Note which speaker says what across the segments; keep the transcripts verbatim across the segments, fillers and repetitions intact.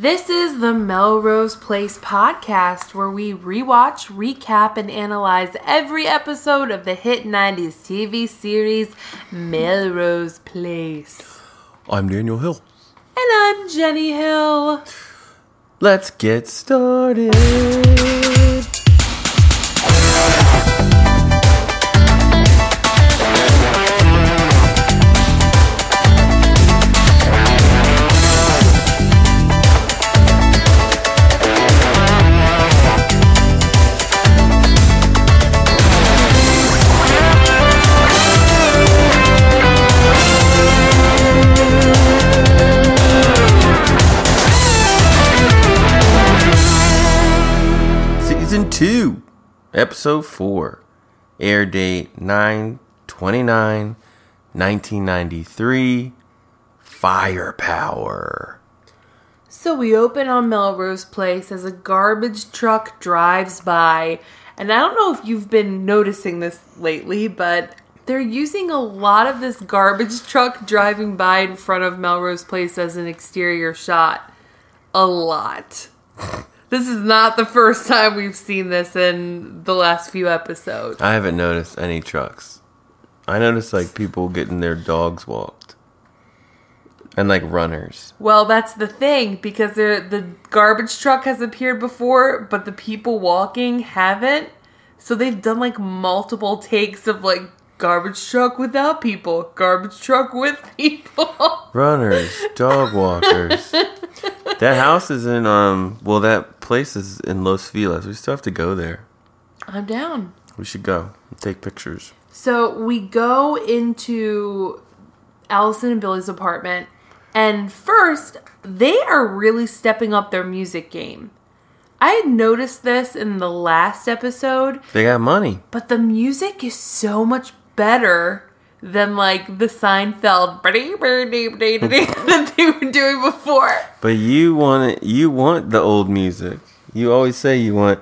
Speaker 1: This is the Melrose Place podcast, where we rewatch, recap, and analyze every episode of the hit nineties T V series Melrose Place.
Speaker 2: I'm Daniel Hill.
Speaker 1: And I'm Jenny Hill.
Speaker 2: Let's get started. Season two, Episode four, air date nine twenty-nine nineteen ninety-three, Firepower.
Speaker 1: So we open on Melrose Place as a garbage truck drives by. And I don't know if you've been noticing this lately, but they're using a lot of this garbage truck driving by in front of Melrose Place as an exterior shot. A lot. This is not the first time we've seen this in the last few episodes.
Speaker 2: I haven't noticed any trucks. I noticed like people getting their dogs walked. And like runners.
Speaker 1: Well, that's the thing, because the garbage truck has appeared before, but the people walking haven't. So they've done like multiple takes of like garbage truck without people, garbage truck with people.
Speaker 2: Runners, dog walkers. That house is in, um, well, that place is in Los Feliz. We still have to go there.
Speaker 1: I'm down.
Speaker 2: We should go and take pictures.
Speaker 1: So we go into Allison and Billy's apartment, and first, they are really stepping up their music game. I had noticed this in the last episode.
Speaker 2: They got money.
Speaker 1: But the music is so much better than like the Seinfeld that they were doing before.
Speaker 2: But you want it, you want the old music. You always say you want.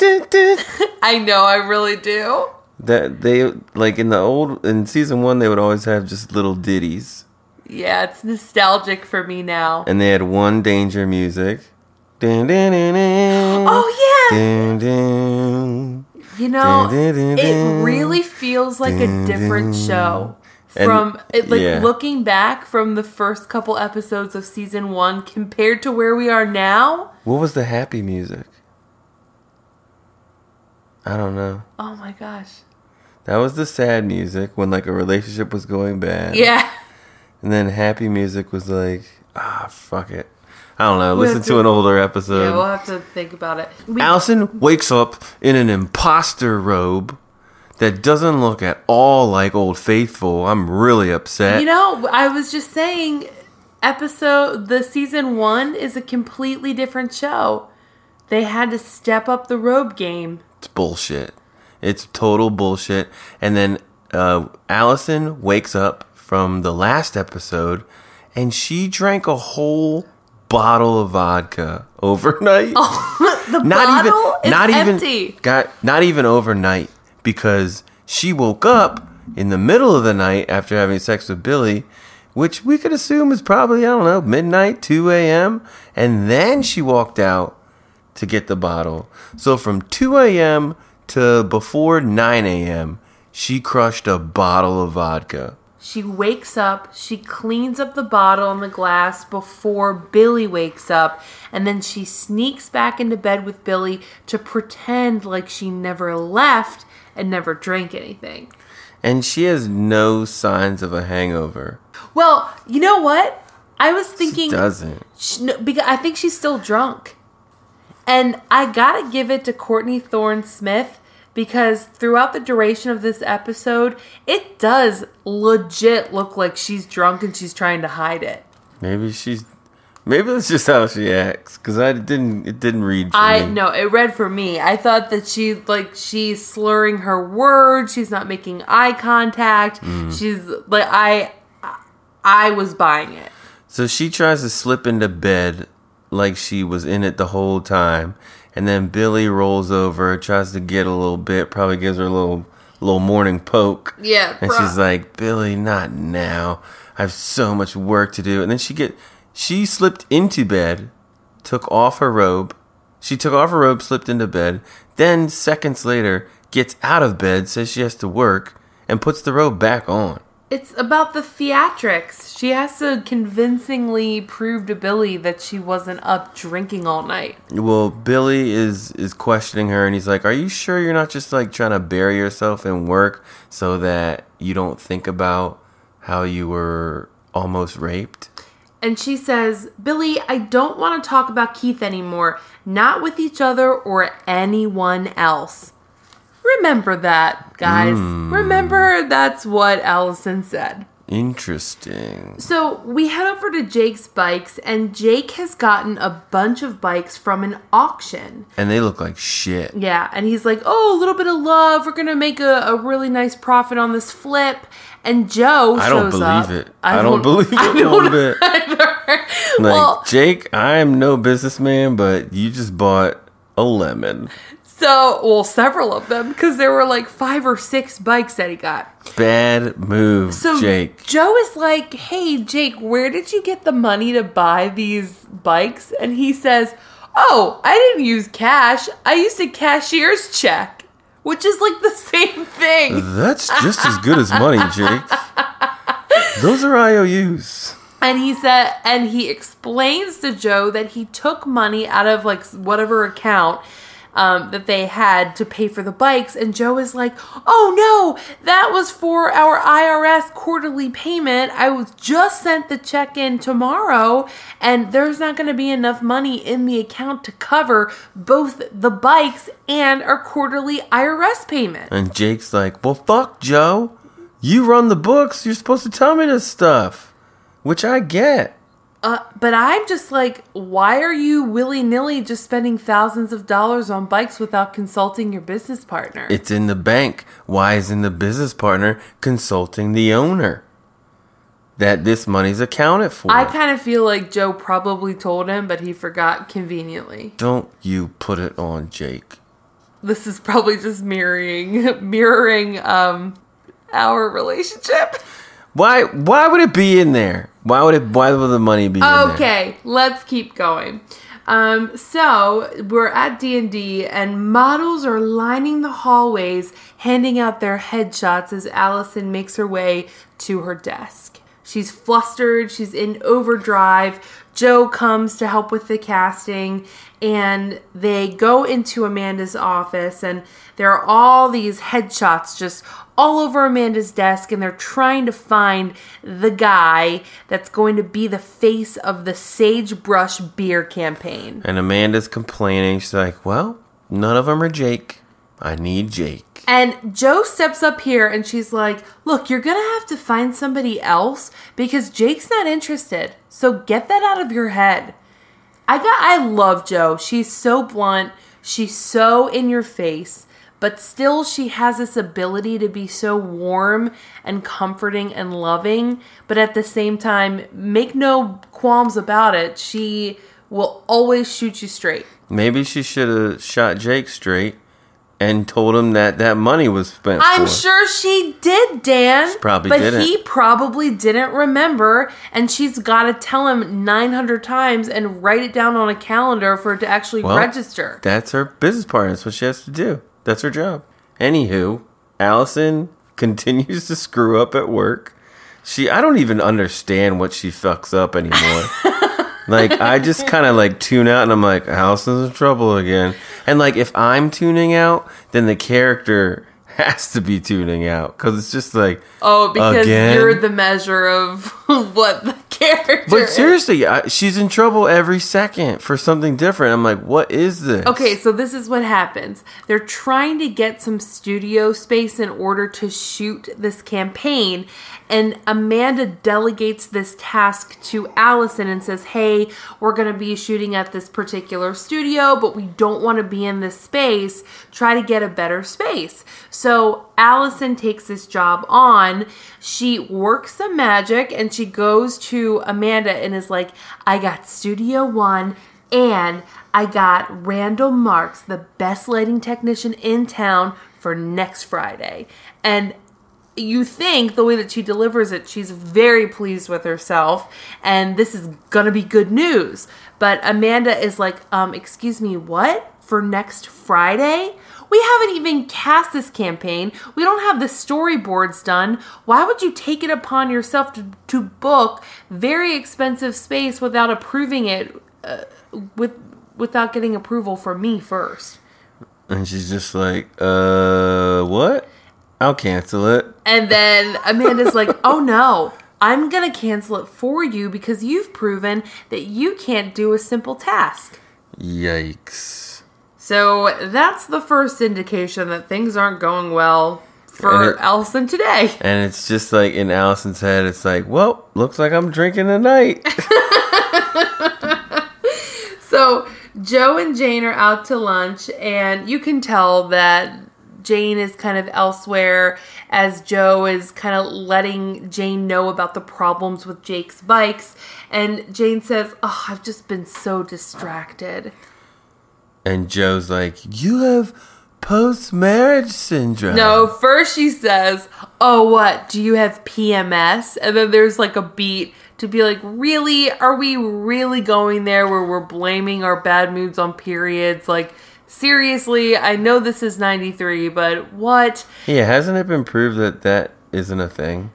Speaker 1: I know, I really do.
Speaker 2: That they like in the old in season one, they would always have just little ditties.
Speaker 1: Yeah, it's nostalgic for me now.
Speaker 2: And they had one danger music. Dun, dun, dun, dun,
Speaker 1: oh yeah.
Speaker 2: Dun, dun.
Speaker 1: You know,
Speaker 2: Dun, dun, dun,
Speaker 1: it really feels like
Speaker 2: dun,
Speaker 1: a different
Speaker 2: dun.
Speaker 1: show.
Speaker 2: And,
Speaker 1: From, it, like,
Speaker 2: yeah.
Speaker 1: looking back from the first couple episodes of season one compared to where we are now.
Speaker 2: What was the happy music? I don't know.
Speaker 1: Oh my gosh.
Speaker 2: That was the sad music when, like, a relationship was going bad.
Speaker 1: Yeah.
Speaker 2: And then happy music was like, ah, fuck it. I don't know.
Speaker 1: We'll
Speaker 2: Listen
Speaker 1: to,
Speaker 2: to an older episode.
Speaker 1: Yeah, we'll have to think about it. We,
Speaker 2: Allison wakes up in an imposter robe that doesn't look at all like Old Faithful. I'm really upset.
Speaker 1: You know, I was just saying, episode, the season one is a completely different show. They had to step up the robe game.
Speaker 2: It's bullshit. It's total bullshit. And then uh, Allison wakes up from the last episode, and she drank a whole bottle of vodka overnight.
Speaker 1: Oh, the
Speaker 2: not
Speaker 1: bottle
Speaker 2: even,
Speaker 1: is
Speaker 2: not
Speaker 1: empty.
Speaker 2: Even, got, not even overnight, because she woke up in the middle of the night after having sex with Billy, which we could assume is probably, I don't know, midnight, two a.m., and then she walked out to get the bottle. So from two a.m. to before nine a.m., she crushed a bottle of vodka.
Speaker 1: She wakes up, she cleans up the bottle and the glass before Billy wakes up, and then she sneaks back into bed with Billy to pretend like she never left and never drank anything.
Speaker 2: And she has no signs of a hangover.
Speaker 1: Well, you know what? I was thinking...
Speaker 2: She doesn't.
Speaker 1: She, no, because I think she's still drunk. And I gotta give it to Courtney Thorne-Smith, because throughout the duration of this episode, it does legit look like she's drunk and she's trying to hide it.
Speaker 2: Maybe she's... Maybe that's just how she acts, because I didn't. It didn't read for
Speaker 1: I
Speaker 2: me.
Speaker 1: no, it read for me. I thought that she like she's slurring her words. She's not making eye contact. Mm. She's like I, I was buying it.
Speaker 2: So she tries to slip into bed like she was in it the whole time, and then Billy rolls over, tries to get a little bit, probably gives her a little little morning poke.
Speaker 1: Yeah,
Speaker 2: and
Speaker 1: bro.
Speaker 2: she's like, "Billy, not now. I have so much work to do." And then she get. She slipped into bed took off her robe. She took off her robe, slipped into bed. Then, seconds later, gets out of bed, says she has to work, and puts the robe back on.
Speaker 1: It's about the theatrics. She has to convincingly prove to Billy that she wasn't up drinking all night.
Speaker 2: Well, Billy is, is questioning her, and he's like, are you sure you're not just, like, trying to bury yourself in work so that you don't think about how you were almost raped?
Speaker 1: And she says, Billy, I don't want to talk about Keith anymore. Not with each other or anyone else. Remember that, guys. Mm. Remember that's what Allison said.
Speaker 2: Interesting.
Speaker 1: So we head over to Jake's bikes, and Jake has gotten a bunch of bikes from an auction.
Speaker 2: And they look like shit.
Speaker 1: Yeah, and he's like, oh, a little bit of love. We're going to make a, a really nice profit on this flip. And Joe shows up.
Speaker 2: I don't believe
Speaker 1: up.
Speaker 2: it. I don't, I don't believe it
Speaker 1: I
Speaker 2: a little bit. Like,
Speaker 1: well,
Speaker 2: Jake, I am no businessman, but you just bought a lemon.
Speaker 1: So, well, several of them, because there were like five or six bikes that he got.
Speaker 2: Bad move,
Speaker 1: so
Speaker 2: Jake.
Speaker 1: Joe is like, hey, Jake, where did you get the money to buy these bikes? And he says, oh, I didn't use cash. I used a cashier's check, which is like the same thing.
Speaker 2: That's just as good as money, Jake. Those are I O Us.
Speaker 1: And he said, and he explains to Joe that he took money out of like whatever account Um, that they had to pay for the bikes, and Joe is like, oh no, that was for our I R S quarterly payment. I was just sent the check in tomorrow, and there's not going to be enough money in the account to cover both the bikes and our quarterly I R S payment.
Speaker 2: And Jake's like, well, fuck, Joe. You run the books. You're supposed to tell me this stuff, which I get.
Speaker 1: Uh, but I'm just like, why are you willy-nilly just spending thousands of dollars on bikes without consulting your business partner?
Speaker 2: It's in the bank. Why isn't the business partner consulting the owner that this money's accounted for?
Speaker 1: I kind of feel like Joe probably told him, but he forgot conveniently.
Speaker 2: Don't you put it on Jake.
Speaker 1: This is probably just mirroring, mirroring um, our relationship.
Speaker 2: Why? Why would it be in there? Why would it? Why would the money be in there?
Speaker 1: Okay, let's keep going. Um, so we're at D and D, and models are lining the hallways, handing out their headshots as Allison makes her way to her desk. She's flustered. She's in overdrive. Joe comes to help with the casting, and they go into Amanda's office, and there are all these headshots just all over Amanda's desk, and they're trying to find the guy that's going to be the face of the Sagebrush beer campaign.
Speaker 2: And Amanda's complaining. She's like, well, none of them are Jake. I need Jake.
Speaker 1: And Joe steps up here, and she's like, look, you're going to have to find somebody else because Jake's not interested. So get that out of your head. I got. I love Joe. She's so blunt. She's so in your face. But still, she has this ability to be so warm and comforting and loving. But at the same time, make no qualms about it. She will always shoot you straight.
Speaker 2: Maybe she should have shot Jake straight and told him that that money was spent
Speaker 1: I'm
Speaker 2: for.
Speaker 1: sure she did, Dan.
Speaker 2: She probably
Speaker 1: but
Speaker 2: didn't.
Speaker 1: But he probably didn't remember. And she's got to tell him nine hundred times and write it down on a calendar for it to actually
Speaker 2: well,
Speaker 1: register.
Speaker 2: That's her business partner. That's what she has to do. That's her job. Anywho, Allison continues to screw up at work. She, I don't even understand what she fucks up anymore. Like, I just kind of like tune out and I'm like, Allison's in trouble again. And like, if I'm tuning out, then the character has to be tuning out because it's just like,
Speaker 1: oh, because
Speaker 2: again?
Speaker 1: You're the measure of what the character
Speaker 2: But
Speaker 1: is.
Speaker 2: seriously, I, she's in trouble every second for something different. I'm like, what is this?
Speaker 1: Okay, so this is what happens. They're trying to get some studio space in order to shoot this campaign, and Amanda delegates this task to Allison and says, hey, we're going to be shooting at this particular studio, but we don't want to be in this space. Try to get a better space. So Allison takes this job on. She works the magic, and she goes to Amanda and is like, I got Studio One, and I got Randall Marks, the best lighting technician in town, for next Friday. And you think the way that she delivers it, she's very pleased with herself, and this is gonna be good news. But Amanda is like, um, excuse me, what? For next Friday? We haven't even cast this campaign. We don't have the storyboards done. Why would you take it upon yourself to, to book very expensive space without approving it, uh, with without getting approval from me first?
Speaker 2: And she's just like, uh, what? I'll cancel it.
Speaker 1: And then Amanda's like, oh no, I'm going to cancel it for you because you've proven that you can't do a simple task.
Speaker 2: Yikes.
Speaker 1: So that's the first indication that things aren't going well for it, Allison today.
Speaker 2: And it's just like in Allison's head, it's like, well, looks like I'm drinking tonight.
Speaker 1: So Joe and Jane are out to lunch, and you can tell that Jane is kind of elsewhere as Joe is kind of letting Jane know about the problems with Jake's bikes. And Jane says, oh, I've just been so distracted.
Speaker 2: And Joe's like, you have post-marriage syndrome.
Speaker 1: No, first she says, oh, what? Do you have P M S? And then there's like a beat to be like, really? Are we really going there where we're blaming our bad moods on periods? Like, seriously, I know this is ninety-three, but what?
Speaker 2: Yeah, hasn't it been proved that that isn't a thing?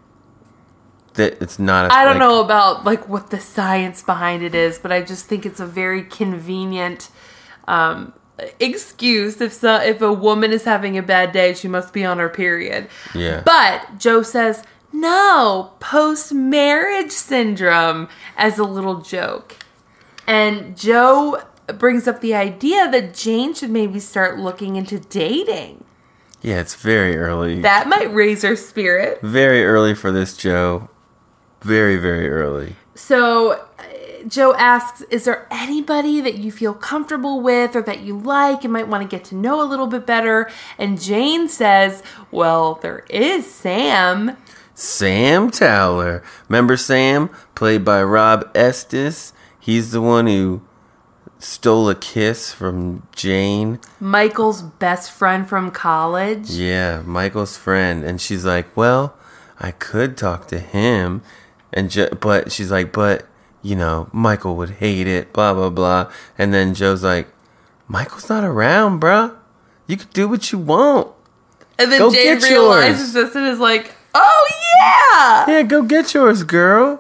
Speaker 2: That it's not a
Speaker 1: I don't
Speaker 2: like,
Speaker 1: know about like what the science behind it is, but I just think it's a very convenient um, excuse. If so, if a woman is having a bad day, she must be on her period.
Speaker 2: Yeah.
Speaker 1: But Joe says, no, post-marriage syndrome, as a little joke. And Joe brings up the idea that Jane should maybe start looking into dating.
Speaker 2: Yeah, it's very early.
Speaker 1: That might raise her spirit.
Speaker 2: Very early for this, Joe. Very, very early.
Speaker 1: So uh, Joe asks, is there anybody that you feel comfortable with or that you like and might want to get to know a little bit better? And Jane says, well, there is Sam.
Speaker 2: Sam Towler. Remember Sam? Played by Rob Estes. He's the one who stole a kiss from Jane.
Speaker 1: Michael's best friend from college.
Speaker 2: Yeah, Michael's friend. And she's like, well, I could talk to him. And jo- But she's like, but, you know, Michael would hate it, blah, blah, blah. And then Joe's like, Michael's not around, bruh. You can do what you want.
Speaker 1: And then
Speaker 2: Go
Speaker 1: Jane
Speaker 2: get
Speaker 1: realizes
Speaker 2: yours.
Speaker 1: this and is like, oh, yeah!
Speaker 2: Yeah, go get yours, girl.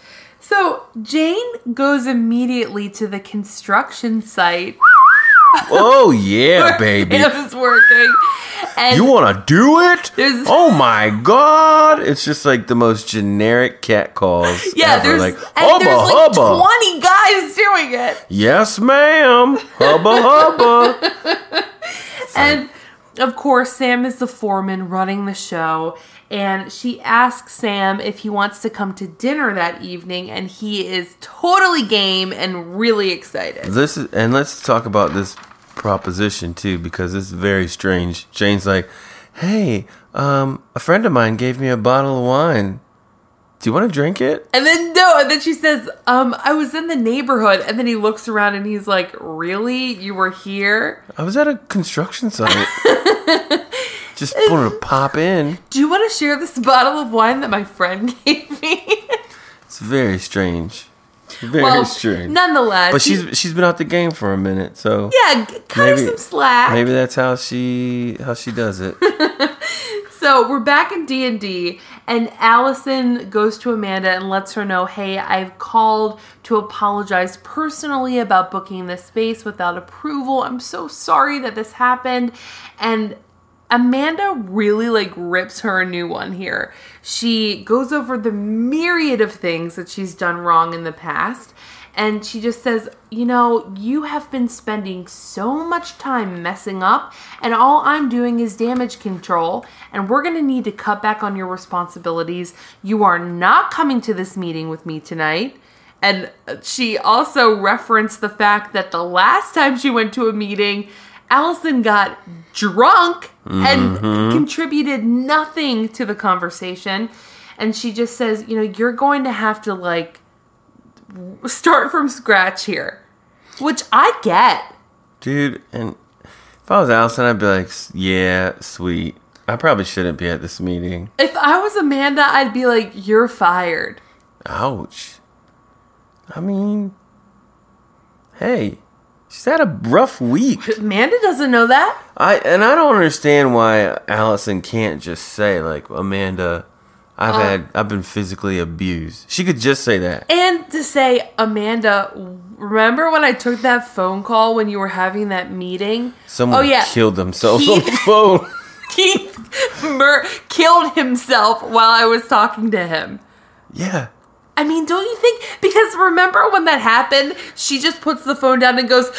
Speaker 1: So Jane goes immediately to the construction site.
Speaker 2: Oh, yeah, baby.
Speaker 1: Sam is working. And
Speaker 2: You want to do it?
Speaker 1: There's-
Speaker 2: Oh, my God. It's just like the most generic cat calls
Speaker 1: yeah,
Speaker 2: ever.
Speaker 1: there's,
Speaker 2: Like,
Speaker 1: and
Speaker 2: hubba,
Speaker 1: there's like
Speaker 2: hubba.
Speaker 1: twenty guys doing it.
Speaker 2: Yes, ma'am. Hubba, hubba.
Speaker 1: And, of course, Sam is the foreman running the show. And she asks Sam if he wants to come to dinner that evening. And he is totally game and really excited.
Speaker 2: This is, and let's talk about this proposition too, because it's very strange. Jane's like, hey, um, a friend of mine gave me a bottle of wine. Do you want to drink it?
Speaker 1: And then, no, and then she says, um, I was in the neighborhood. And then he looks around and he's like, really? You were here?
Speaker 2: I was at a construction site. Just wanted to pop in.
Speaker 1: Do you want to share this bottle of wine that my friend gave me?
Speaker 2: It's very strange. Very
Speaker 1: well,
Speaker 2: strange.
Speaker 1: nonetheless.
Speaker 2: But
Speaker 1: he-
Speaker 2: she's she's been out the game for a minute, so
Speaker 1: yeah, g- cut her some slack.
Speaker 2: Maybe that's how she how she does it.
Speaker 1: So we're back in D and D, and Allison goes to Amanda and lets her know, hey, I've called to apologize personally about booking this space without approval. I'm so sorry that this happened. And Amanda really like rips her a new one here. She goes over the myriad of things that she's done wrong in the past. And she just says, you know, you have been spending so much time messing up, and all I'm doing is damage control, and we're going to need to cut back on your responsibilities. You are not coming to this meeting with me tonight. And she also referenced the fact that the last time she went to a meeting, Allison got drunk and
Speaker 2: Mm-hmm.
Speaker 1: contributed nothing to the conversation. And she just says, you know, you're going to have to, like, start from scratch here, which I get.
Speaker 2: Dude, and if I was Allison, I'd be like, yeah, sweet. I probably shouldn't be at this meeting.
Speaker 1: If I was Amanda, I'd be like, you're fired.
Speaker 2: Ouch. I mean, hey, she's had a rough week.
Speaker 1: Amanda doesn't know that.
Speaker 2: I and I don't understand why Allison can't just say, like, Amanda, I've
Speaker 1: Uh,
Speaker 2: had I've been physically abused. She could just say that.
Speaker 1: And to say, Amanda, remember when I took that phone call when you were having that meeting?
Speaker 2: Someone
Speaker 1: oh, yeah.
Speaker 2: killed themselves
Speaker 1: He-
Speaker 2: on the phone.
Speaker 1: He mur- killed himself while I was talking to him.
Speaker 2: Yeah.
Speaker 1: I mean, don't you think? Because remember when that happened, she just puts the phone down and goes,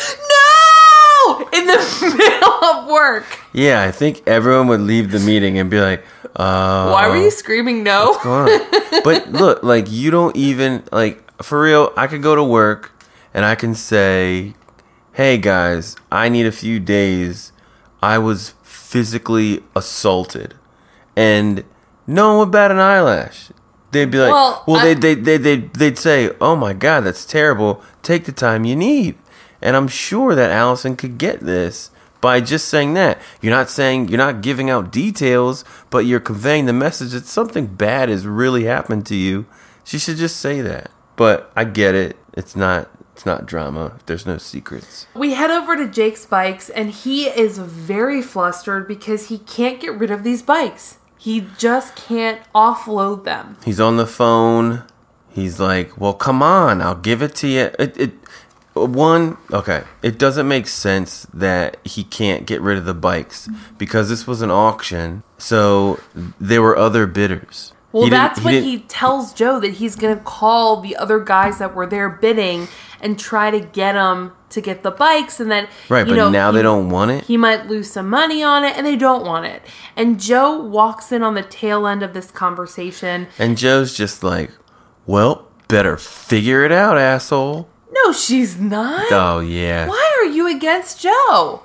Speaker 1: no! In the middle of work.
Speaker 2: Yeah, I think everyone would leave the meeting and be like, uh...
Speaker 1: Why were you screaming no?
Speaker 2: What's going on? But look, like, you don't even, like, for real, I could go to work and I can say, hey, guys, I need a few days. I was physically assaulted. And no one would bat an eyelash. They'd be like,
Speaker 1: Well,
Speaker 2: well,
Speaker 1: I-
Speaker 2: they, they, they, they, they'd say, oh, my God, that's terrible. Take the time you need. And I'm sure that Allison could get this by just saying that. You're not saying, you're not giving out details, but you're conveying the message that something bad has really happened to you. She should just say that. But I get it. It's not, it's not drama. There's no secrets.
Speaker 1: We head over to Jake's bikes, and he is very flustered because he can't get rid of these bikes. He just can't offload them.
Speaker 2: He's on the phone. He's like, well, come on. I'll give it to you. It, it, one, okay. It doesn't make sense that he can't get rid of the bikes because this was an auction. So there were other bidders.
Speaker 1: Well,
Speaker 2: He didn't-
Speaker 1: that's
Speaker 2: he
Speaker 1: when
Speaker 2: didn't-
Speaker 1: he tells Joe that he's going to call the other guys that were there bidding and try to get them to get the bikes. And then,
Speaker 2: Right,
Speaker 1: you
Speaker 2: but
Speaker 1: know,
Speaker 2: now
Speaker 1: he-
Speaker 2: they don't want it?
Speaker 1: He might lose some money on it, and they don't want it. And Joe walks in on the tail end of this conversation.
Speaker 2: And Joe's just like, well, better figure it out, asshole.
Speaker 1: No, she's not.
Speaker 2: Oh, yeah.
Speaker 1: Why are you against Joe?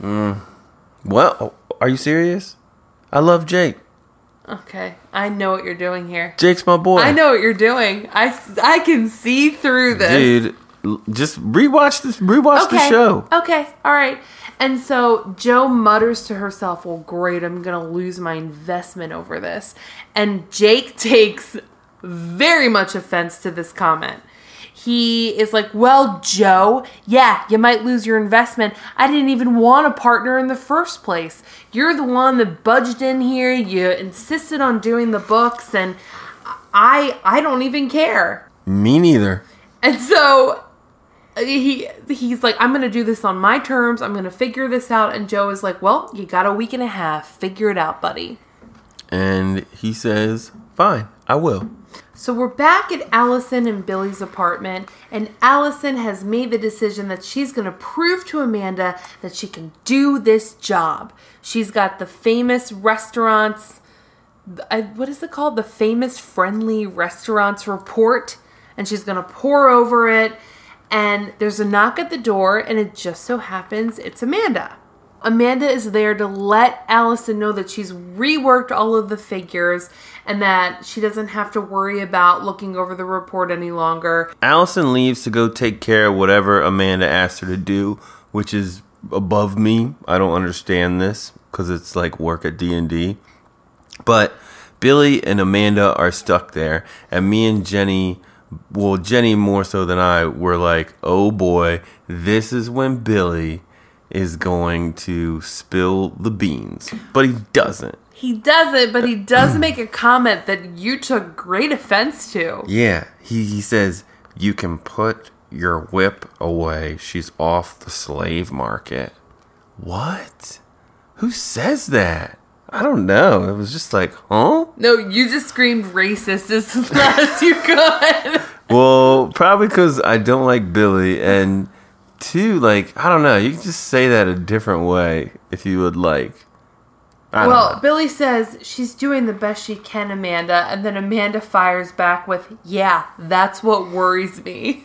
Speaker 2: Well, are you serious? I love Jake.
Speaker 1: Okay, I know what you're doing here.
Speaker 2: Jake's my boy.
Speaker 1: I know what you're doing. I, I can see through this.
Speaker 2: Dude, l- just rewatch this. Rewatch the show.
Speaker 1: Okay, all right. And so Joe mutters to herself, well, great, I'm going to lose my investment over this. And Jake takes very much offense to this comment. He is like, well, Joe, yeah, you might lose your investment. I didn't even want a partner in the first place. You're the one that budged in here. You insisted on doing the books, and I I don't even care.
Speaker 2: Me neither.
Speaker 1: And so he he's like, I'm going to do this on my terms. I'm going to figure this out. And Joe is like, well, you got a week and a half. Figure it out, buddy.
Speaker 2: And he says, fine, I will.
Speaker 1: So we're back at Allison and Billy's apartment, and Allison has made the decision that she's going to prove to Amanda that she can do this job. She's got the famous restaurants, I- what is it called? The famous friendly restaurants report, and she's going to pour over it, and there's a knock at the door, and it just so happens it's Amanda. Amanda is there to let Allison know that she's reworked all of the figures and that she doesn't have to worry about looking over the report any longer.
Speaker 2: Allison leaves to go take care of whatever Amanda asked her to do, which is above me. I don't understand this because it's like work at D and D. But Billy and Amanda are stuck there, and me and Jenny, well, Jenny more so than I, were like, oh boy, this is when Billy is going to spill the beans. But he doesn't.
Speaker 1: He doesn't, but he does make a comment that you took great offense to.
Speaker 2: Yeah, he, he says, you can put your whip away. She's off the slave market. What? Who says that? I don't know. It was just like, huh?
Speaker 1: No, you just screamed racist as loud as you could.
Speaker 2: Well, probably because I don't like Billy. And two, like, I don't know. You can just say that a different way if you would like. I don't
Speaker 1: Well,
Speaker 2: know.
Speaker 1: Billy says she's doing the best she can, Amanda, and then Amanda fires back with, yeah, that's what worries me.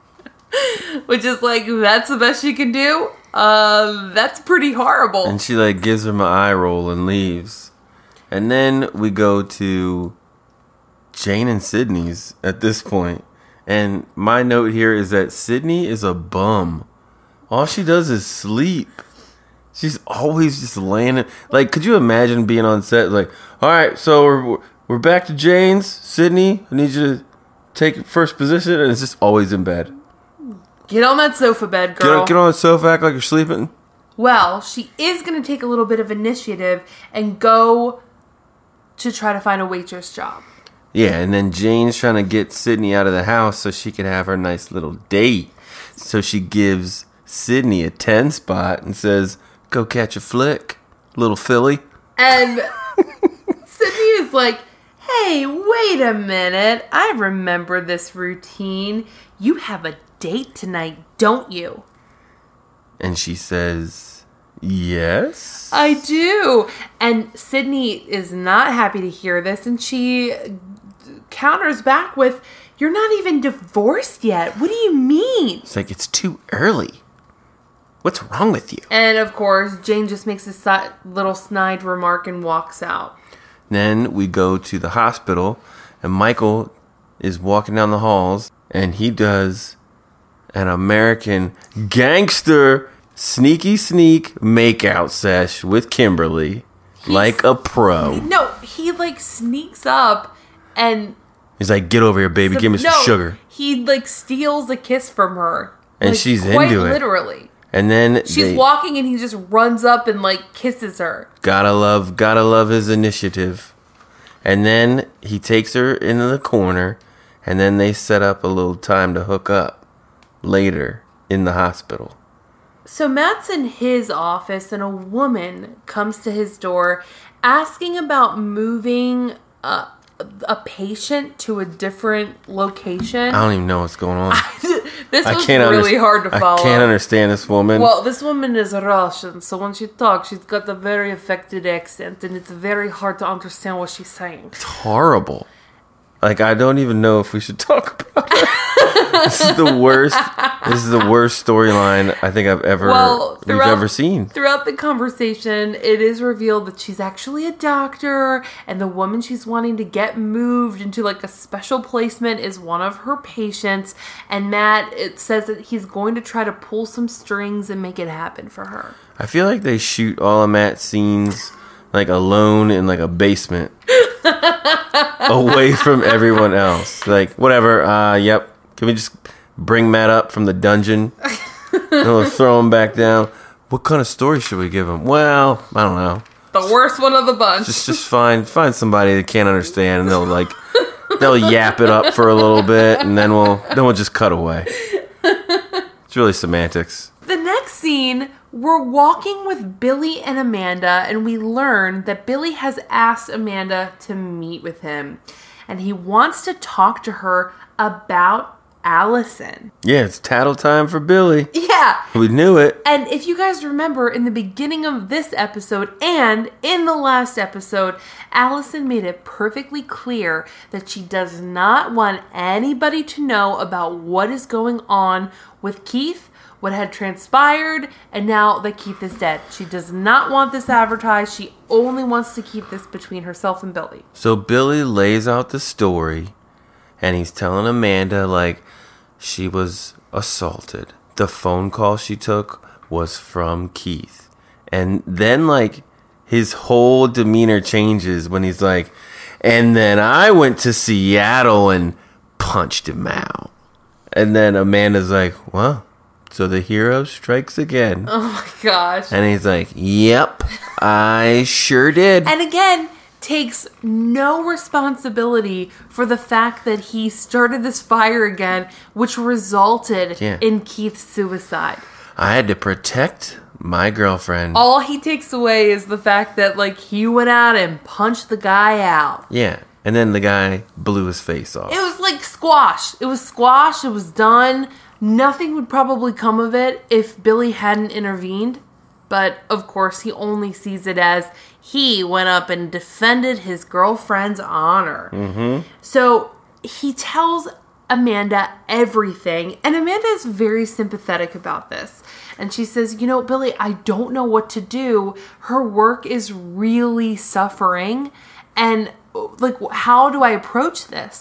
Speaker 1: Which is like, that's the best she can do? Uh, that's pretty horrible.
Speaker 2: And she like gives him an eye roll and leaves. And then we go to Jane and Sydney's at this point. And my note here is that Sydney is a bum. All she does is sleep. She's always just laying it. Like, could you imagine being on set? Like, all right, so we're we're back to Jane's. Sydney, I need you to take first position, and it's just always in bed.
Speaker 1: Get on that sofa bed,
Speaker 2: Get
Speaker 1: girl.
Speaker 2: on, get on the sofa, act like you're sleeping.
Speaker 1: Well, she is going to take a little bit of initiative and go to try to find a waitress job.
Speaker 2: Yeah, and then Jane's trying to get Sydney out of the house so she could have her nice little date. So she gives Sydney a ten spot and says, go catch a flick, little filly.
Speaker 1: And Sydney is like, hey, wait a minute. I remember this routine. You have a date tonight, don't you?
Speaker 2: And she says, yes.
Speaker 1: I do. And Sydney is not happy to hear this, and she counters back with, you're not even divorced yet. What do you mean?
Speaker 2: It's like, it's too early. What's wrong with you?
Speaker 1: And of course, Jane just makes a si- little snide remark and walks out.
Speaker 2: Then we go to the hospital, and Michael is walking down the halls, and he does an American gangster sneaky sneak makeout sesh with Kimberly. He's, like a pro.
Speaker 1: No, he like sneaks up and...
Speaker 2: He's like, get over here, baby.
Speaker 1: So,
Speaker 2: Give me some
Speaker 1: no,
Speaker 2: sugar.
Speaker 1: He like steals a kiss from her.
Speaker 2: And
Speaker 1: like,
Speaker 2: she's
Speaker 1: quite
Speaker 2: into it.
Speaker 1: literally.
Speaker 2: And then
Speaker 1: she's
Speaker 2: they,
Speaker 1: walking and he just runs up and like kisses her.
Speaker 2: Gotta love, gotta love his initiative. And then he takes her into the corner, and then they set up a little time to hook up later in the hospital.
Speaker 1: So Matt's in his office, and a woman comes to his door asking about moving a, a patient to a different location.
Speaker 2: I don't even know what's going on.
Speaker 1: This
Speaker 2: I
Speaker 1: was
Speaker 2: can't
Speaker 1: really
Speaker 2: under-
Speaker 1: hard to follow.
Speaker 2: I can't understand this woman.
Speaker 1: Well, this woman is Russian, so when she talks, she's got a very affected accent, and it's very hard to understand what she's saying.
Speaker 2: It's horrible. Like, I don't even know if we should talk about it. This is the worst. This is the worst storyline I think I've ever
Speaker 1: well,
Speaker 2: we've ever seen.
Speaker 1: Throughout the conversation, it is revealed that she's actually a doctor, and the woman she's wanting to get moved into like a special placement is one of her patients. And Matt, it says that he's going to try to pull some strings and make it happen for her.
Speaker 2: I feel like they shoot all of Matt's scenes like alone in like a basement. Away from everyone else. Like, whatever, uh, yep. Can we just bring Matt up from the dungeon? And we'll throw him back down. What kind of story should we give him? Well, I don't know.
Speaker 1: The worst one of the bunch.
Speaker 2: Just just find find somebody that can't understand, and they'll like they'll yap it up for a little bit, and then we'll then we'll just cut away. It's really semantics.
Speaker 1: The next scene, we're walking with Billy and Amanda, and we learn that Billy has asked Amanda to meet with him, and he wants to talk to her about Allison.
Speaker 2: Yeah, it's tattle time for Billy.
Speaker 1: Yeah.
Speaker 2: We knew it.
Speaker 1: And if you guys remember, in the beginning of this episode and in the last episode, Allison made it perfectly clear that she does not want anybody to know about what is going on with Keith, what had transpired, and now that Keith is dead. She does not want this advertised. She only wants to keep this between herself and Billy.
Speaker 2: So Billy lays out the story, and he's telling Amanda, like, she was assaulted. The phone call she took was from Keith. And then, like, his whole demeanor changes when he's like, and then I went to Seattle and punched him out. And then Amanda's like, well, so the hero strikes again.
Speaker 1: Oh my gosh.
Speaker 2: And he's like, yep, I sure did.
Speaker 1: And again, takes no responsibility for the fact that he started this fire again, which resulted
Speaker 2: Yeah.
Speaker 1: in Keith's suicide.
Speaker 2: I had to protect my girlfriend.
Speaker 1: All he takes away is the fact that, like, he went out and punched the guy out.
Speaker 2: Yeah. And then the guy blew his face off.
Speaker 1: It was like squash. It was squash. It was done. Nothing would probably come of it if Billy hadn't intervened. But, of course, he only sees it as he went up and defended his girlfriend's honor.
Speaker 2: Mm-hmm.
Speaker 1: So he tells Amanda everything. And Amanda is very sympathetic about this. And she says, you know, Billy, I don't know what to do. Her work is really suffering. And, like, how do I approach this?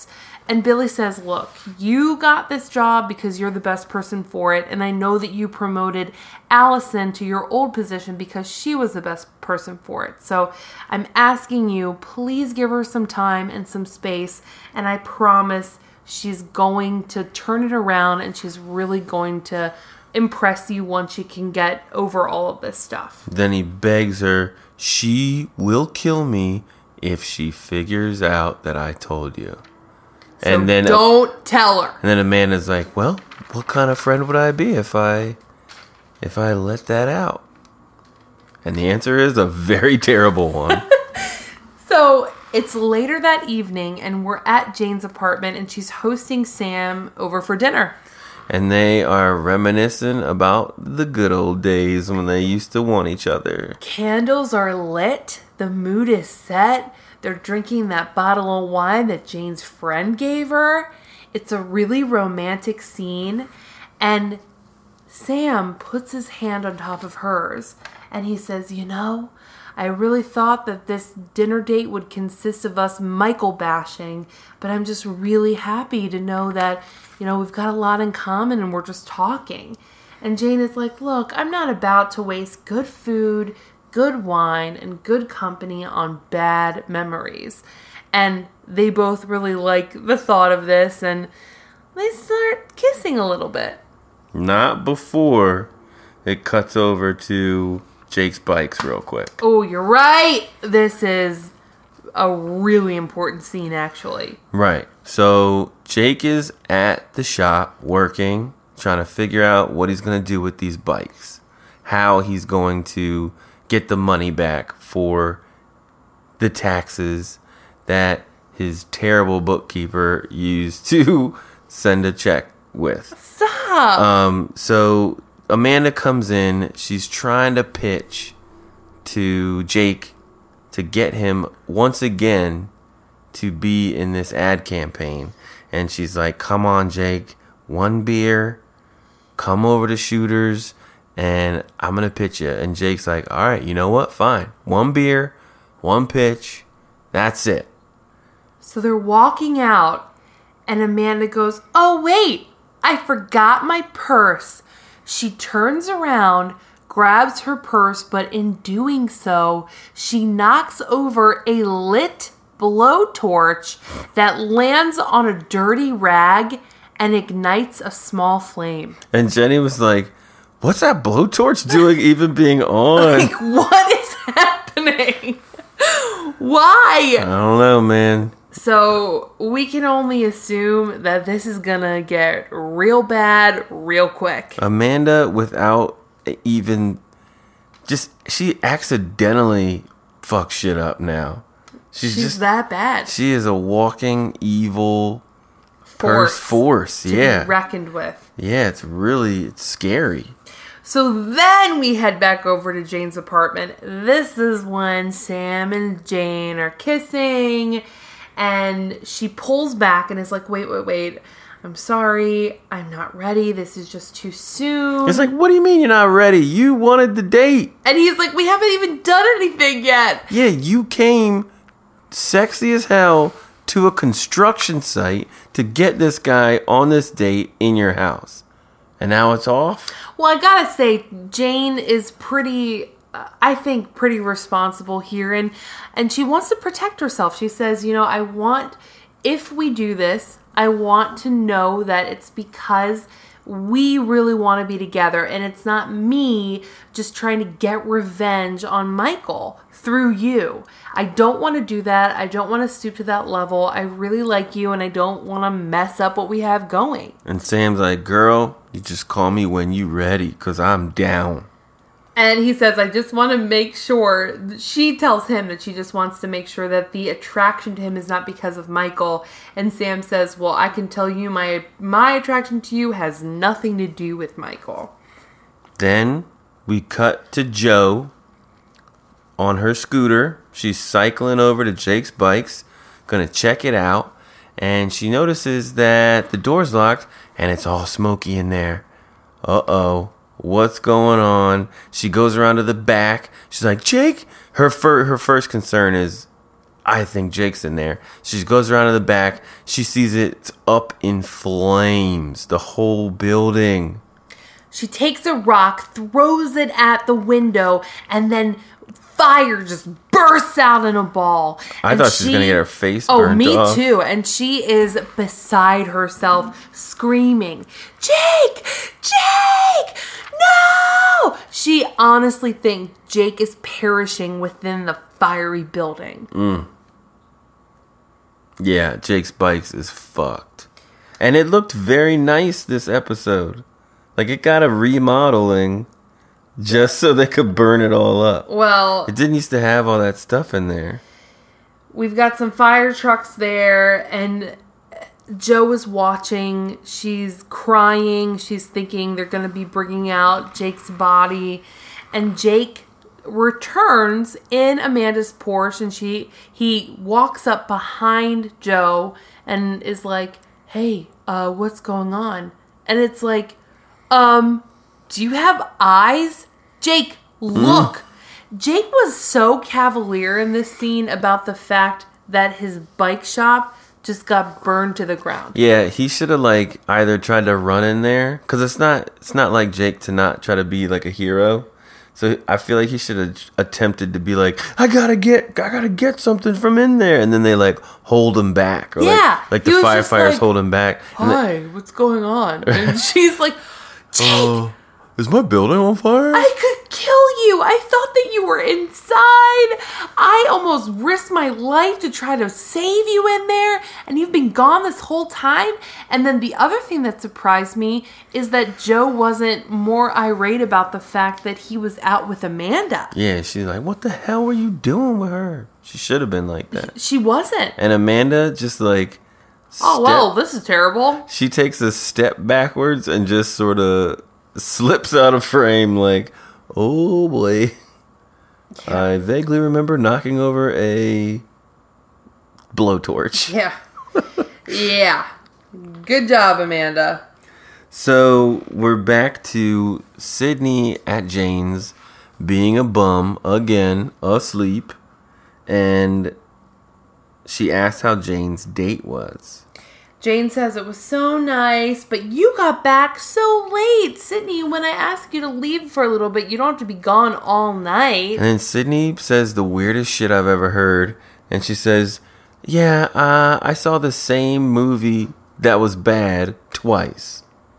Speaker 1: And Billy says, look, you got this job because you're the best person for it. And I know that you promoted Allison to your old position because she was the best person for it. So I'm asking you, please give her some time and some space. And I promise she's going to turn it around and she's really going to impress you once she can get over all of this stuff.
Speaker 2: Then he begs her, she will kill me if she figures out that I told you.
Speaker 1: So
Speaker 2: and then
Speaker 1: don't tell her.
Speaker 2: And then Amanda's like, well, what kind of friend would I be if I if I let that out? And the answer is a very terrible one.
Speaker 1: So it's later that evening and we're at Jane's apartment and she's hosting Sam over for dinner.
Speaker 2: And they are reminiscing about the good old days when they used to want each other.
Speaker 1: Candles are lit. The mood is set. They're drinking that bottle of wine that Jane's friend gave her. It's a really romantic scene. And Sam puts his hand on top of hers. And he says, you know, I really thought that this dinner date would consist of us Michael bashing. But I'm just really happy to know that, you know, we've got a lot in common and we're just talking. And Jane is like, look, I'm not about to waste good food, good wine, and good company on bad memories. And they both really like the thought of this, and they start kissing a little bit.
Speaker 2: Not before it cuts over to Jake's bikes real quick.
Speaker 1: Oh, you're right. This is a really important scene, actually.
Speaker 2: Right. So Jake is at the shop working, trying to figure out what he's going to do with these bikes, how he's going to get the money back for the taxes that his terrible bookkeeper used to send a check with.
Speaker 1: Stop.
Speaker 2: Um, so Amanda comes in. She's trying to pitch to Jake to get him once again to be in this ad campaign. And she's like, come on, Jake, one beer, come over to Shooters, and I'm going to pitch you. And Jake's like, all right, you know what? Fine. One beer, one pitch. That's it.
Speaker 1: So they're walking out, and Amanda goes, oh, wait, I forgot my purse. She turns around, grabs her purse, but in doing so, she knocks over a lit blowtorch that lands on a dirty rag and ignites a small flame.
Speaker 2: And Jenny was like, what's that blowtorch doing even being on?
Speaker 1: Like, what is happening? Why?
Speaker 2: I don't know, man.
Speaker 1: So we can only assume that this is gonna get real bad real quick.
Speaker 2: Amanda, without even just, she accidentally fucks shit up now. She's,
Speaker 1: She's
Speaker 2: just
Speaker 1: that bad.
Speaker 2: She is a walking evil
Speaker 1: Force.
Speaker 2: purse force.
Speaker 1: To
Speaker 2: Yeah.
Speaker 1: be reckoned with.
Speaker 2: Yeah, it's really, it's scary.
Speaker 1: So then we head back over to Jane's apartment. This is when Sam and Jane are kissing, and she pulls back and is like, wait, wait, wait. I'm sorry. I'm not ready. This is just too soon.
Speaker 2: It's like, what do you mean you're not ready? You wanted the date.
Speaker 1: And he's like, we haven't even done anything yet.
Speaker 2: Yeah, you came sexy as hell to a construction site to get this guy on this date in your house. And now it's off?
Speaker 1: Well, I gotta say, Jane is pretty, uh, I think, pretty responsible here. And, and she wants to protect herself. She says, you know, I want, if we do this, I want to know that it's because we really want to be together. And it's not me just trying to get revenge on Michael through you. I don't want to do that. I don't want to stoop to that level. I really like you and I don't want to mess up what we have going.
Speaker 2: And Sam's like, girl, you just call me when you ready, because I'm down.
Speaker 1: And he says, I just want to make sure, she tells him that she just wants to make sure that the attraction to him is not because of Michael. And Sam says, well, I can tell you my my attraction to you has nothing to do with Michael.
Speaker 2: Then we cut to Jo on her scooter. She's cycling over to Jake's bikes, gonna check it out. And she notices that the door's locked and it's all smoky in there. Uh-oh. What's going on? She goes around to the back. She's like, Jake? Her fir- her first concern is, I think Jake's in there. She goes around to the back. She sees it's up in flames. The whole building.
Speaker 1: She takes a rock, throws it at the window, and then fire just bursts out in a ball.
Speaker 2: I
Speaker 1: and
Speaker 2: thought she was going to get her face
Speaker 1: oh,
Speaker 2: burned
Speaker 1: me
Speaker 2: off.
Speaker 1: too. And she is beside herself, screaming, Jake! Jake! No! She honestly thinks Jake is perishing within the fiery building.
Speaker 2: Mm. Yeah, Jake's bikes is fucked. And it looked very nice this episode. Like, it got a remodeling just so they could burn it all up.
Speaker 1: Well,
Speaker 2: it didn't used to have all that stuff in there.
Speaker 1: We've got some fire trucks there, and Joe is watching. She's crying. She's thinking they're going to be bringing out Jake's body. And Jake returns in Amanda's Porsche, and she he walks up behind Joe and is like, hey, uh, what's going on? And it's like, um... do you have eyes? Jake, look. Mm. Jake was so cavalier in this scene about the fact that his bike shop just got burned to the ground.
Speaker 2: Yeah, he should have like either tried to run in there, because it's not it's not like Jake to not try to be like a hero. So I feel like he should have attempted to be like, I gotta get I gotta get something from in there, and then they like hold him back, or
Speaker 1: yeah,
Speaker 2: like, like the firefighters like, hold him back.
Speaker 1: Hi, the- what's going on? And she's like, Jake. Uh,
Speaker 2: Is my building on fire?
Speaker 1: I could kill you. I thought that you were inside. I almost risked my life to try to save you in there, and you've been gone this whole time. And then the other thing that surprised me is that Joe wasn't more irate about the fact that he was out with Amanda.
Speaker 2: Yeah, she's like, what the hell were you doing with her? She should have been like that.
Speaker 1: She wasn't.
Speaker 2: And Amanda just like...
Speaker 1: Oh, step- well, this is terrible.
Speaker 2: She takes a step backwards and just sort of... slips out of frame like, oh boy. Yeah. I vaguely remember knocking over a blowtorch.
Speaker 1: Yeah. Yeah. Good job, Amanda.
Speaker 2: So we're back to Sydney at Jane's being a bum again, asleep. And she asks how Jane's date was.
Speaker 1: Jane says it was so nice, but you got back so late. Sydney, when I asked you to leave for a little bit, you don't have to be gone all night.
Speaker 2: And then Sydney says the weirdest shit I've ever heard. And she says, yeah, uh, I saw the same movie that was bad twice.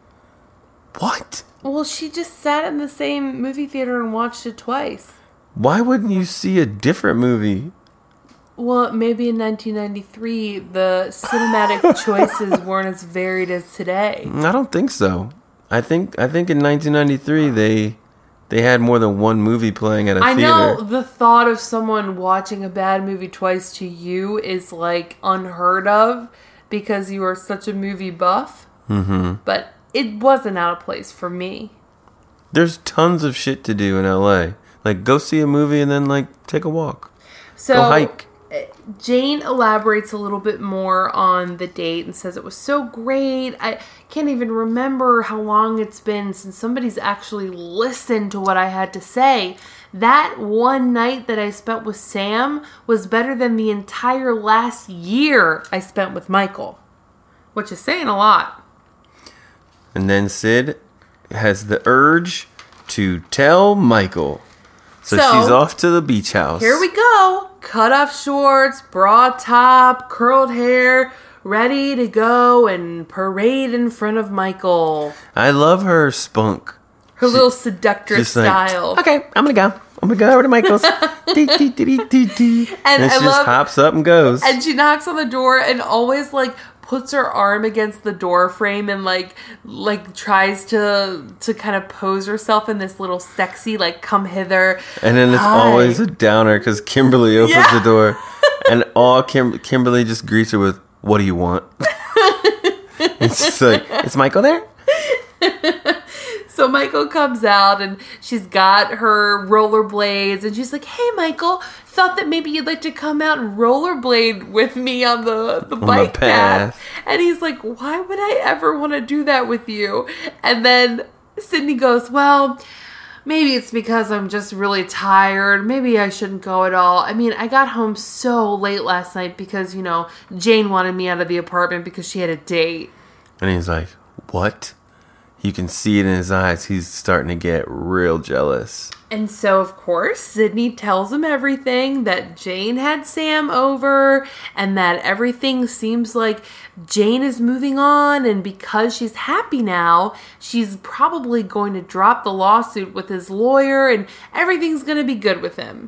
Speaker 2: What?
Speaker 1: Well, she just sat in the same movie theater and watched it twice.
Speaker 2: Why wouldn't you see a different movie?
Speaker 1: Well, maybe in nineteen ninety-three, the cinematic choices weren't as varied as today.
Speaker 2: I don't think so. I think I think in nineteen ninety-three they they had more than one movie playing at a
Speaker 1: I
Speaker 2: theater.
Speaker 1: I know the thought of someone watching a bad movie twice to you is like unheard of because you are such a movie buff.
Speaker 2: Mm-hmm.
Speaker 1: But it wasn't out of place for me.
Speaker 2: There's tons of shit to do in L A. Like go see a movie and then like take a walk.
Speaker 1: So,
Speaker 2: go hike.
Speaker 1: Jane elaborates a little bit more on the date and says it was so great. I can't even remember how long it's been since somebody's actually listened to what I had to say. That one night that I spent with Sam was better than the entire last year I spent with Michael, which is saying a lot.
Speaker 2: And then Sid has the urge to tell Michael. So, so she's off to the beach house.
Speaker 1: Here we go. Cut off shorts, bra top, curled hair, ready to go and parade in front of Michael.
Speaker 2: I love her spunk.
Speaker 1: Her she, little seductress style.
Speaker 2: Like, okay, I'm going to go. I'm going to go over to Michael's. dee, dee, dee, dee, dee. And, and she I just love, hops up and goes.
Speaker 1: And she knocks on the door and always like puts her arm against the door frame and like like tries to to kind of pose herself in this little sexy like come hither.
Speaker 2: And then it's Hi. always a downer because Kimberly opens yeah. the door and all Kim- Kimberly just greets her with, what do you want? It's just like, is Michael there?
Speaker 1: So Michael comes out and she's got her rollerblades and she's like, hey Michael, thought that maybe you'd like to come out and rollerblade with me on the, the bike path. path. And he's like, why would I ever want to do that with you? And then Sydney goes, well, maybe it's because I'm just really tired. Maybe I shouldn't go at all. I mean, I got home so late last night because, you know, Jane wanted me out of the apartment because she had a date.
Speaker 2: And he's like, what? You can see it in his eyes. He's starting to get real jealous.
Speaker 1: And so, of course, Sydney tells him everything, that Jane had Sam over, and that everything seems like Jane is moving on, and because she's happy now, she's probably going to drop the lawsuit with his lawyer, and everything's going to be good with him.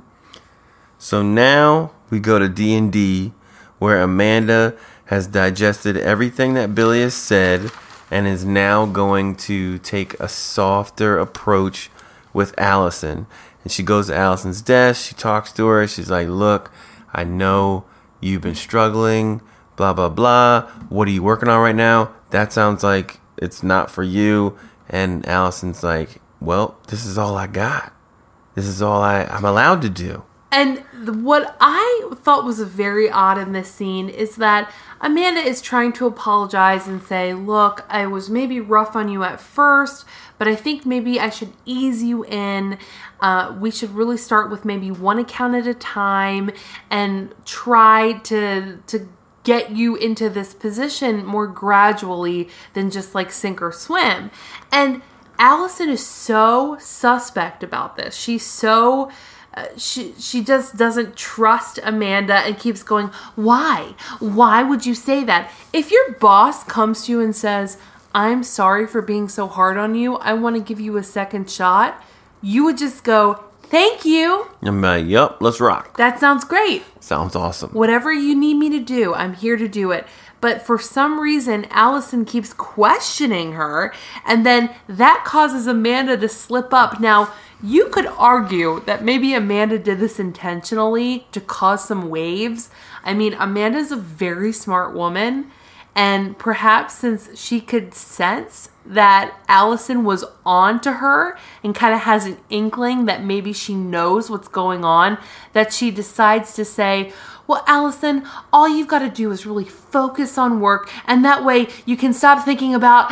Speaker 2: So now we go to D and D, where Amanda has digested everything that Billy has said, and is now going to take a softer approach with Allison. And she goes to Allison's desk, she talks to her, she's like, look, I know you've been struggling, blah, blah, blah. What are you working on right now? That sounds like it's not for you. And Allison's like, well, this is all I got. This is all I, I'm allowed to do.
Speaker 1: And what I thought was very odd in this scene is that Amanda is trying to apologize and say, look, I was maybe rough on you at first, but I think maybe I should ease you in. Uh, we should really start with maybe one account at a time and try to to get you into this position more gradually than just like sink or swim. And Allison is so suspect about this. She's so... Uh, she she just doesn't trust Amanda and keeps going, why? Why would you say that? If your boss comes to you and says, I'm sorry for being so hard on you, I want to give you a second shot, you would just go, thank you.
Speaker 2: I'm like, yup, let's rock.
Speaker 1: That sounds great.
Speaker 2: Sounds awesome.
Speaker 1: Whatever you need me to do, I'm here to do it. But for some reason, Allison keeps questioning her, and then that causes Amanda to slip up. Now, you could argue that maybe Amanda did this intentionally to cause some waves. I mean, Amanda's a very smart woman, and perhaps since she could sense that Allison was on to her and kind of has an inkling that maybe she knows what's going on, that she decides to say, well, Allison, all you've got to do is really focus on work, and that way you can stop thinking about,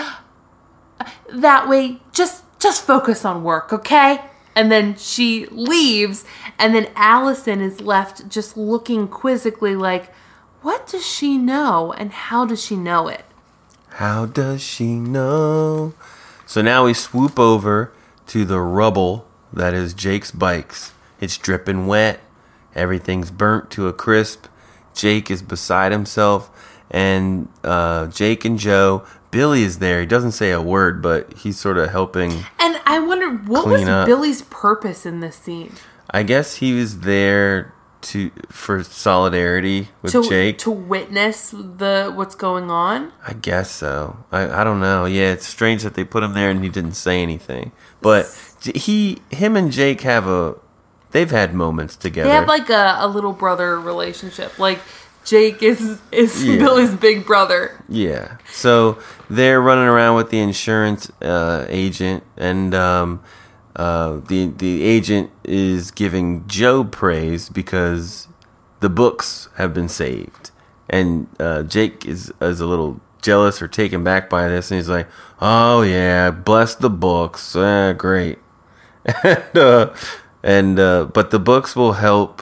Speaker 1: that way, just just focus on work, okay? And then she leaves, and then Allison is left just looking quizzically like, what does she know, and how does she know it?
Speaker 2: How does she know? So now we swoop over to the rubble that is Jake's bikes. It's dripping wet. Everything's burnt to a crisp. Jake is beside himself. And uh, Jake and Joe, Billy is there. He doesn't say a word, but he's sort of helping. And
Speaker 1: I wonder, what was up. Billy's purpose in this scene?
Speaker 2: I guess he was there to for solidarity with
Speaker 1: to,
Speaker 2: Jake.
Speaker 1: To witness the what's going on?
Speaker 2: I guess so. I, I don't know. Yeah, it's strange that they put him there and he didn't say anything. But he, him and Jake have a, they've had moments together.
Speaker 1: They have like a, a little brother relationship. Like, Jake is, is yeah. Billy's big brother.
Speaker 2: Yeah. So they're running around with the insurance uh, agent, and um, uh, the the agent is giving Joe praise because the books have been saved. And uh, Jake is, is a little jealous or taken back by this, and he's like, oh, yeah, bless the books. Eh, great. and uh, and uh, but the books will help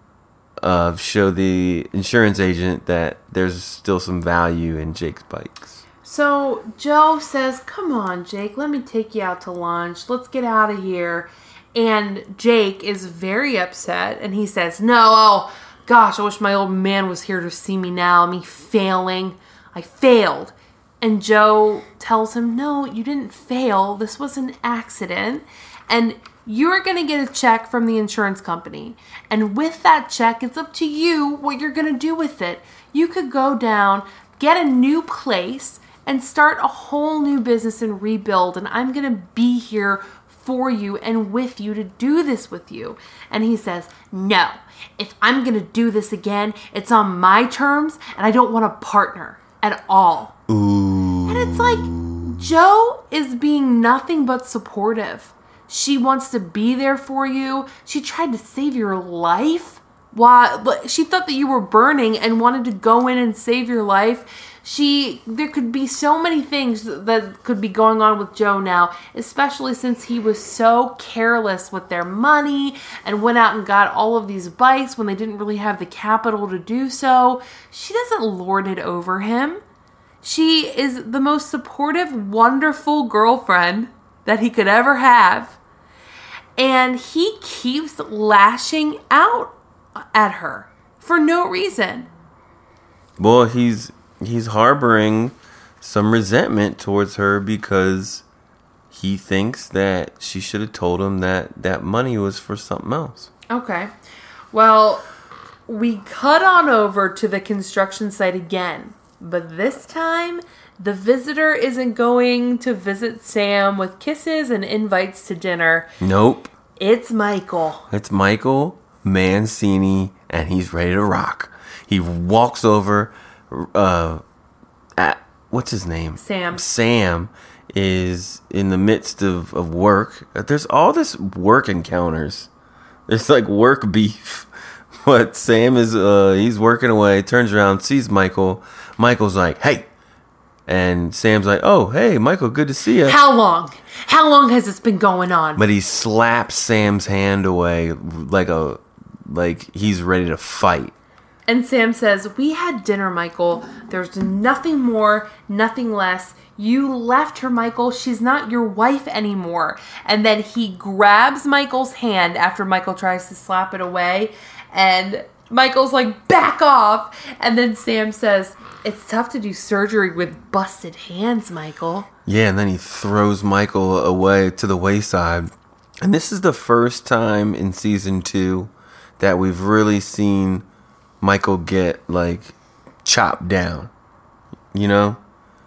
Speaker 2: Uh, show the insurance agent that there's still some value in Jake's bikes.
Speaker 1: So Joe says, come on, Jake, let me take you out to lunch. Let's get out of here. And Jake is very upset, and he says, no, oh, gosh, I wish my old man was here to see me now, me failing. I failed. And Joe tells him, no, you didn't fail. This was an accident. And you're going to get a check from the insurance company. And with that check, it's up to you what you're going to do with it. You could go down, get a new place, and start a whole new business and rebuild. And I'm going to be here for you and with you to do this with you. And he says, no, if I'm going to do this again, it's on my terms, and I don't want a partner at all.
Speaker 2: Ooh.
Speaker 1: And it's like, Joe is being nothing but supportive. She wants to be there for you. She tried to save your life Why? But she thought that you were burning and wanted to go in and save your life. She, there could be so many things that could be going on with Joe now, especially since he was so careless with their money and went out and got all of these bikes when they didn't really have the capital to do so. She doesn't lord it over him. She is the most supportive, wonderful girlfriend that he could ever have. And he keeps lashing out at her for no reason.
Speaker 2: Well, he's he's harboring some resentment towards her because he thinks that she should have told him that that money was for something else.
Speaker 1: Okay. Well, we cut on over to the construction site again. But this time, the visitor isn't going to visit Sam with kisses and invites to dinner.
Speaker 2: Nope.
Speaker 1: It's Michael.
Speaker 2: It's Michael Mancini, and he's ready to rock. He walks over uh, at, what's his name?
Speaker 1: Sam.
Speaker 2: Sam is in the midst of, of work. There's all this work encounters. There's like work beef. But Sam is, uh, he's working away, turns around, sees Michael. Michael's like, hey. And Sam's like, oh, hey, Michael, good to see you.
Speaker 1: How long? How long has this been going on?
Speaker 2: But he slaps Sam's hand away like a, like he's ready to fight.
Speaker 1: And Sam says, we had dinner, Michael. There's nothing more, nothing less. You left her, Michael. She's not your wife anymore. And then he grabs Michael's hand after Michael tries to slap it away. And Michael's like, back off. And then Sam says, it's tough to do surgery with busted hands, Michael.
Speaker 2: Yeah, and then he throws Michael away to the wayside. And this is the first time in season two that we've really seen Michael get, like, chopped down. You know?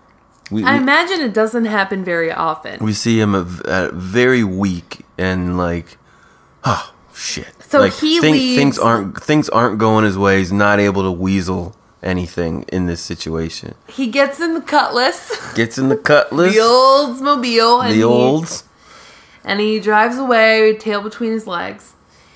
Speaker 2: We,
Speaker 1: I
Speaker 2: we,
Speaker 1: imagine it doesn't happen very often.
Speaker 2: We see him a, a very weak and, like, oh, shit.
Speaker 1: So
Speaker 2: like,
Speaker 1: he
Speaker 2: think,
Speaker 1: leaves.
Speaker 2: Things aren't, things aren't going his way. He's not able to weasel anything in this situation.
Speaker 1: He gets in the Cutlass.
Speaker 2: Gets in the Cutlass.
Speaker 1: The Oldsmobile. And
Speaker 2: the
Speaker 1: he,
Speaker 2: Olds.
Speaker 1: And he drives away, tail between his legs.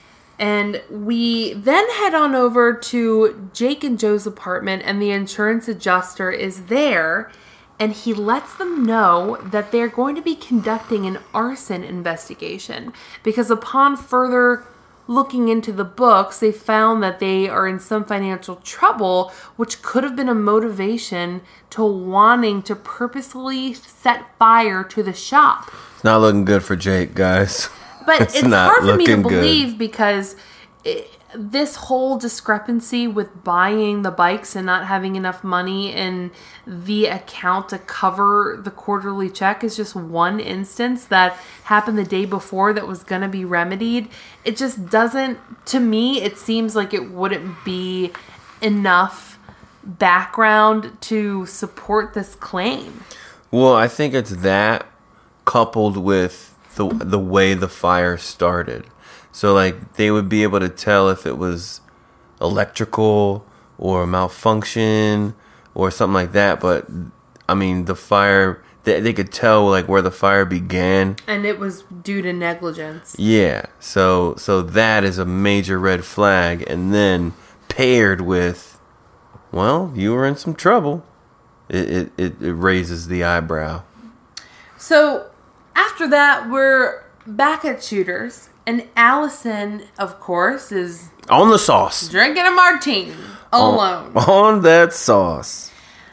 Speaker 1: And we then head on over to Jake and Joe's apartment, and the insurance adjuster is there, and he lets them know that they're going to be conducting an arson investigation, because upon further looking into the books, they found that they are in some financial trouble, which could have been a motivation to wanting to purposely set fire to the shop.
Speaker 2: It's not looking good for Jake, guys.
Speaker 1: But
Speaker 2: it's,
Speaker 1: it's
Speaker 2: not
Speaker 1: hard for me to
Speaker 2: looking
Speaker 1: believe
Speaker 2: good.
Speaker 1: because it, this whole discrepancy with buying the bikes and not having enough money in the account to cover the quarterly check is just one instance that happened the day before that was going to be remedied. It just doesn't, to me, it seems like it wouldn't be enough background to support this claim.
Speaker 2: Well, I think it's that coupled with the the way the fire started. So, like, they would be able to tell if it was electrical or malfunction or something like that. But, I mean, the fire, they, they could tell, like, where the fire began.
Speaker 1: And it was due to negligence.
Speaker 2: Yeah. So, so that is a major red flag. And then paired with, well, you were in some trouble. It, it, it, it raises the eyebrow.
Speaker 1: So, after that, we're back at Shooters, and Allison, of course, is
Speaker 2: On the sauce.
Speaker 1: drinking a martini alone.
Speaker 2: On, on that sauce.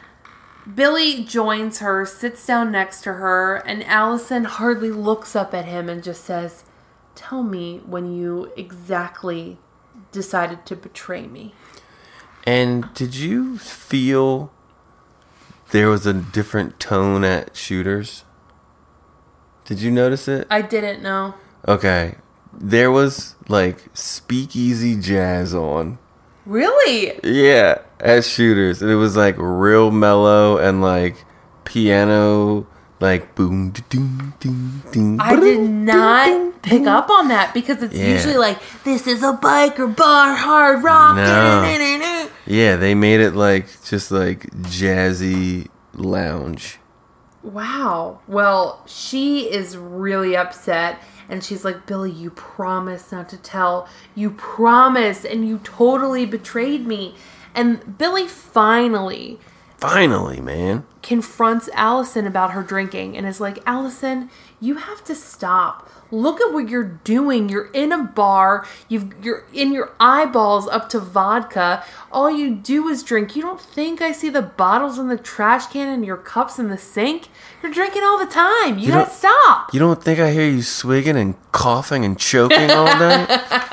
Speaker 1: Billy joins her, sits down next to her, and Allison hardly looks up at him and just says, tell me when you exactly decided to betray me.
Speaker 2: And did you feel there was a different tone at Shooters? Did you notice it?
Speaker 1: I didn't know.
Speaker 2: Okay. There was, like, speakeasy jazz on.
Speaker 1: Really?
Speaker 2: Yeah, at Shooters. And it was, like, real mellow and, like, piano, like, boom, doom, doom, doom.
Speaker 1: I did not pick up on that because it's
Speaker 2: Yeah.
Speaker 1: usually like, this is a biker bar, hard rock.
Speaker 2: No. Yeah, they made it, like, just, like, jazzy lounge.
Speaker 1: Wow. Well, she is really upset, And she's like, Billy, you promised not to tell. You promised, and you totally betrayed me. And Billy finally...
Speaker 2: Finally, man.
Speaker 1: confronts Allison about her drinking and is like, Allison, you have to stop. Look at what you're doing. You're in a bar. You've, you're in your eyeballs up to vodka. All you do is drink. You don't think I see the bottles in the trash can and your cups in the sink? You're drinking all the time. You, you gotta stop.
Speaker 2: You don't think I hear you swigging and coughing and choking all night?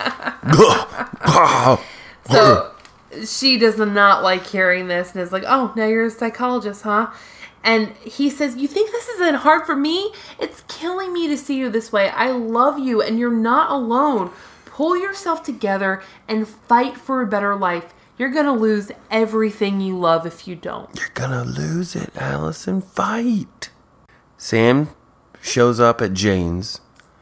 Speaker 1: So she does not like hearing this and is like, oh, now you're a psychologist, huh? And he says, you think this isn't hard for me? It's killing me to see you this way. I love you and you're not alone. Pull yourself together and fight for a better life. You're going to lose everything you love if you don't.
Speaker 2: You're going to lose it, Allison. Fight. Sam shows up at Jane's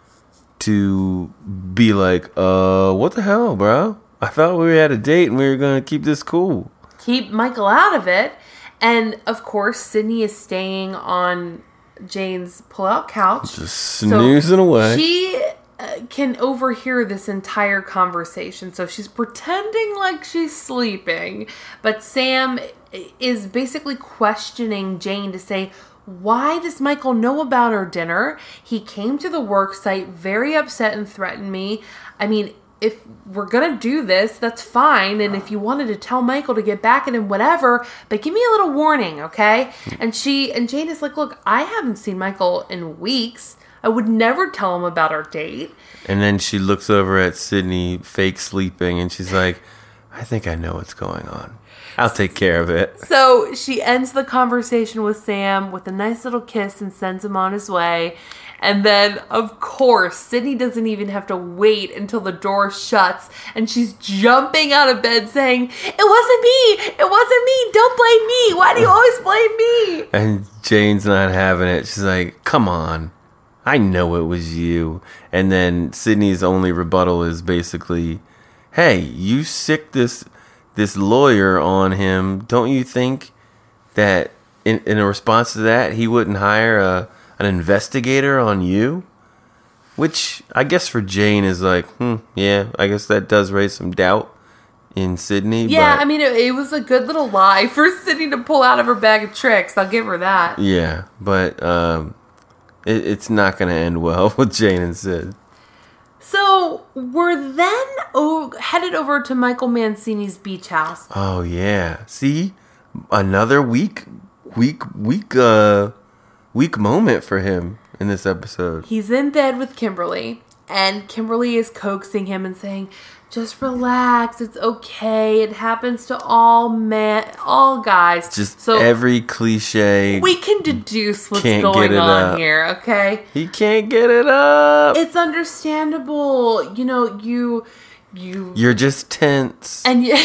Speaker 2: to be like, uh, what the hell, bro? I thought we had a date and we were going to keep this cool.
Speaker 1: Keep Michael out of it. And, of course, Sydney is staying on Jane's pull-out couch.
Speaker 2: Just snoozing so away.
Speaker 1: She uh, can overhear this entire conversation. So she's pretending like she's sleeping. But Sam is basically questioning Jane to say, why does Michael know about our dinner? He came to the work site very upset and threatened me. I mean, if we're going to do this, that's fine. And if you wanted to tell Michael to get back at him, whatever, but give me a little warning, okay? And she, and Jane is like, look, I haven't seen Michael in weeks. I would never tell him about our date.
Speaker 2: And then she looks over at Sydney, fake sleeping, and she's like, I think I know what's going on. I'll take care of it.
Speaker 1: So she ends the conversation with Sam with a nice little kiss and sends him on his way. And then, of course, Sydney doesn't even have to wait until the door shuts. And she's jumping out of bed saying, it wasn't me! It wasn't me! Don't blame me! Why do you always blame me?
Speaker 2: And Jane's not having it. She's like, come on. I know it was you. And then Sydney's only rebuttal is basically, hey, you sick this this lawyer on him. Don't you think that in, in a response to that, he wouldn't hire a... an investigator on you? Which I guess for Jane is like, hmm, yeah, I guess that does raise some doubt in Sydney.
Speaker 1: Yeah,
Speaker 2: but,
Speaker 1: I mean, it, it was a good little lie for Sydney to pull out of her bag of tricks. I'll give her that.
Speaker 2: Yeah, but um, it, it's not going to end well with Jane and Sid.
Speaker 1: So we're then o- headed over to Michael Mancini's beach house.
Speaker 2: Oh, yeah. See? Another weak, weak, weak, uh... weak moment for him in this episode.
Speaker 1: He's in bed with Kimberly, and Kimberly is coaxing him and saying, just relax, it's okay, it happens to all men, all guys.
Speaker 2: Just
Speaker 1: so
Speaker 2: every cliche.
Speaker 1: We can deduce what's
Speaker 2: Can't
Speaker 1: going
Speaker 2: get it
Speaker 1: on
Speaker 2: up.
Speaker 1: here, okay?
Speaker 2: He can't get it up.
Speaker 1: It's understandable. You know, you... you
Speaker 2: You're just tense.
Speaker 1: And you...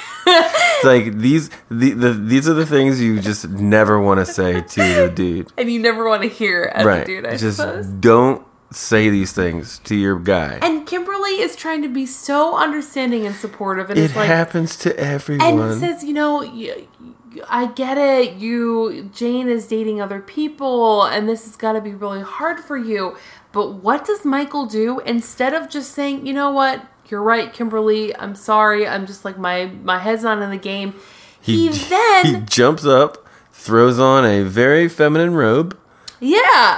Speaker 2: It's like these the, the these are the things you just never want to say to the dude.
Speaker 1: And you never want to hear as
Speaker 2: right.
Speaker 1: a dude, I
Speaker 2: just
Speaker 1: suppose.
Speaker 2: don't say these things to your guy.
Speaker 1: And Kimberly is trying to be so understanding and supportive. And
Speaker 2: it
Speaker 1: it's like,
Speaker 2: happens to everyone.
Speaker 1: And says, you know, you, I get it. You, Jane is dating other people, and this has got to be really hard for you. But what does Michael do? Instead of just saying, you know what? You're right, Kimberly. I'm sorry. I'm just like, my, my head's not in the game. He, he then...
Speaker 2: He jumps up, throws on a very feminine robe.
Speaker 1: Yeah.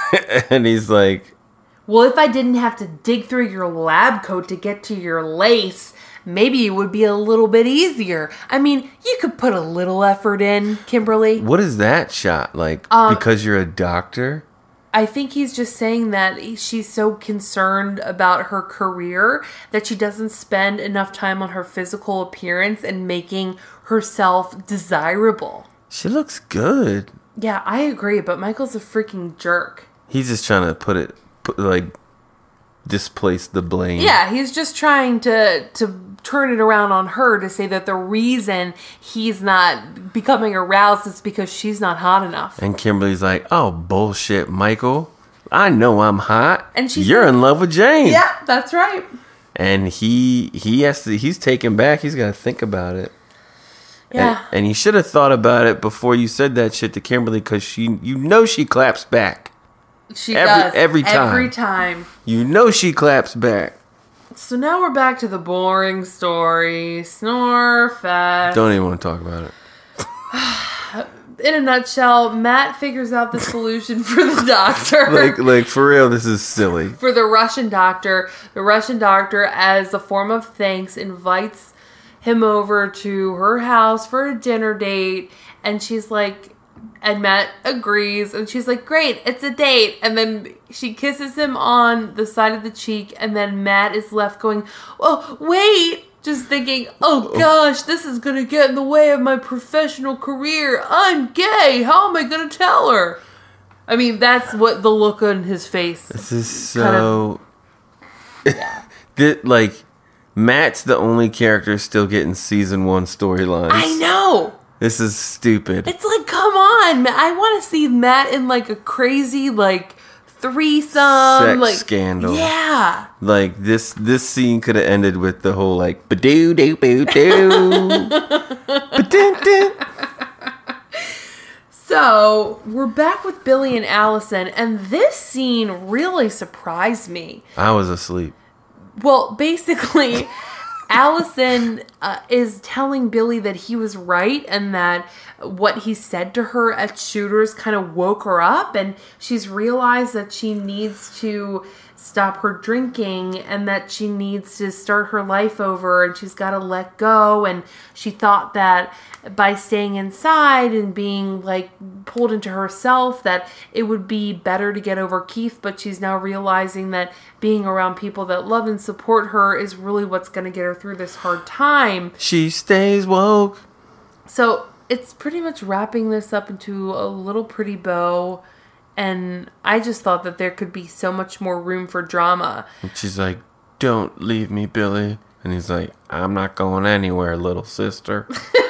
Speaker 2: And he's like...
Speaker 1: Well, if I didn't have to dig through your lab coat to get to your lace, maybe it would be a little bit easier. I mean, you could put a little effort in, Kimberly.
Speaker 2: What is that shot? Like,
Speaker 1: um,
Speaker 2: because you're a doctor?
Speaker 1: I think he's just saying that she's so concerned about her career that she doesn't spend enough time on her physical appearance and making herself desirable.
Speaker 2: She looks good.
Speaker 1: Yeah, I agree, but Michael's a freaking jerk.
Speaker 2: He's just trying to put it, put, like, displace the blame.
Speaker 1: Yeah, he's just trying to to turn it around on her to say that the reason he's not becoming aroused is because she's not hot enough.
Speaker 2: And Kimberly's like, oh, bullshit, Michael. I know I'm hot.
Speaker 1: And she's
Speaker 2: You're
Speaker 1: like,
Speaker 2: in love with Jane.
Speaker 1: Yeah, that's right.
Speaker 2: And he he has to, he's taken back. He's got to think about it.
Speaker 1: Yeah.
Speaker 2: And, and he should have thought about it before you said that shit to Kimberly, because she, you know she claps back.
Speaker 1: She
Speaker 2: every,
Speaker 1: does.
Speaker 2: Every time.
Speaker 1: Every time.
Speaker 2: You know she claps back.
Speaker 1: So now we're back to the boring story. Snore fest.
Speaker 2: Don't even want to talk about it.
Speaker 1: In a nutshell, Matt figures out the solution for the doctor.
Speaker 2: Like, like for real, this is silly.
Speaker 1: For the Russian doctor. The Russian doctor, as a form of thanks, invites him over to her house for a dinner date. And she's like, and Matt agrees. And she's like, great, it's a date. And then she kisses him on the side of the cheek. And then Matt is left going, oh, wait. Just thinking, oh gosh, this is going to get in the way of my professional career. I'm gay. How am I going to tell her? I mean, that's what the look on his face.
Speaker 2: This is so... Kind of, that, like, Matt's the only character still getting season one storylines.
Speaker 1: I know.
Speaker 2: This is stupid.
Speaker 1: It's like, come on. I want to see Matt in, like, a crazy, like, threesome.
Speaker 2: Sex
Speaker 1: like,
Speaker 2: scandal.
Speaker 1: Yeah.
Speaker 2: Like, this this scene could have ended with the whole, like, ba-doo, doo, boo, doo. Ba-doo,
Speaker 1: So, we're back with Billy and Allison, and this scene really surprised me.
Speaker 2: I was asleep.
Speaker 1: Well, basically, Allison uh, is telling Billy that he was right and that what he said to her at Shooters kind of woke her up, and she's realized that she needs to stop her drinking and that she needs to start her life over and she's got to let go. And she thought that by staying inside and being like pulled into herself that it would be better to get over Keith, but she's now realizing that being around people that love and support her is really what's going to get her through this hard time.
Speaker 2: She stays woke.
Speaker 1: So it's pretty much wrapping this up into a little pretty bow. And I just thought that there could be so much more room for drama.
Speaker 2: And she's like, don't leave me, Billy. And he's like, I'm not going anywhere, little sister.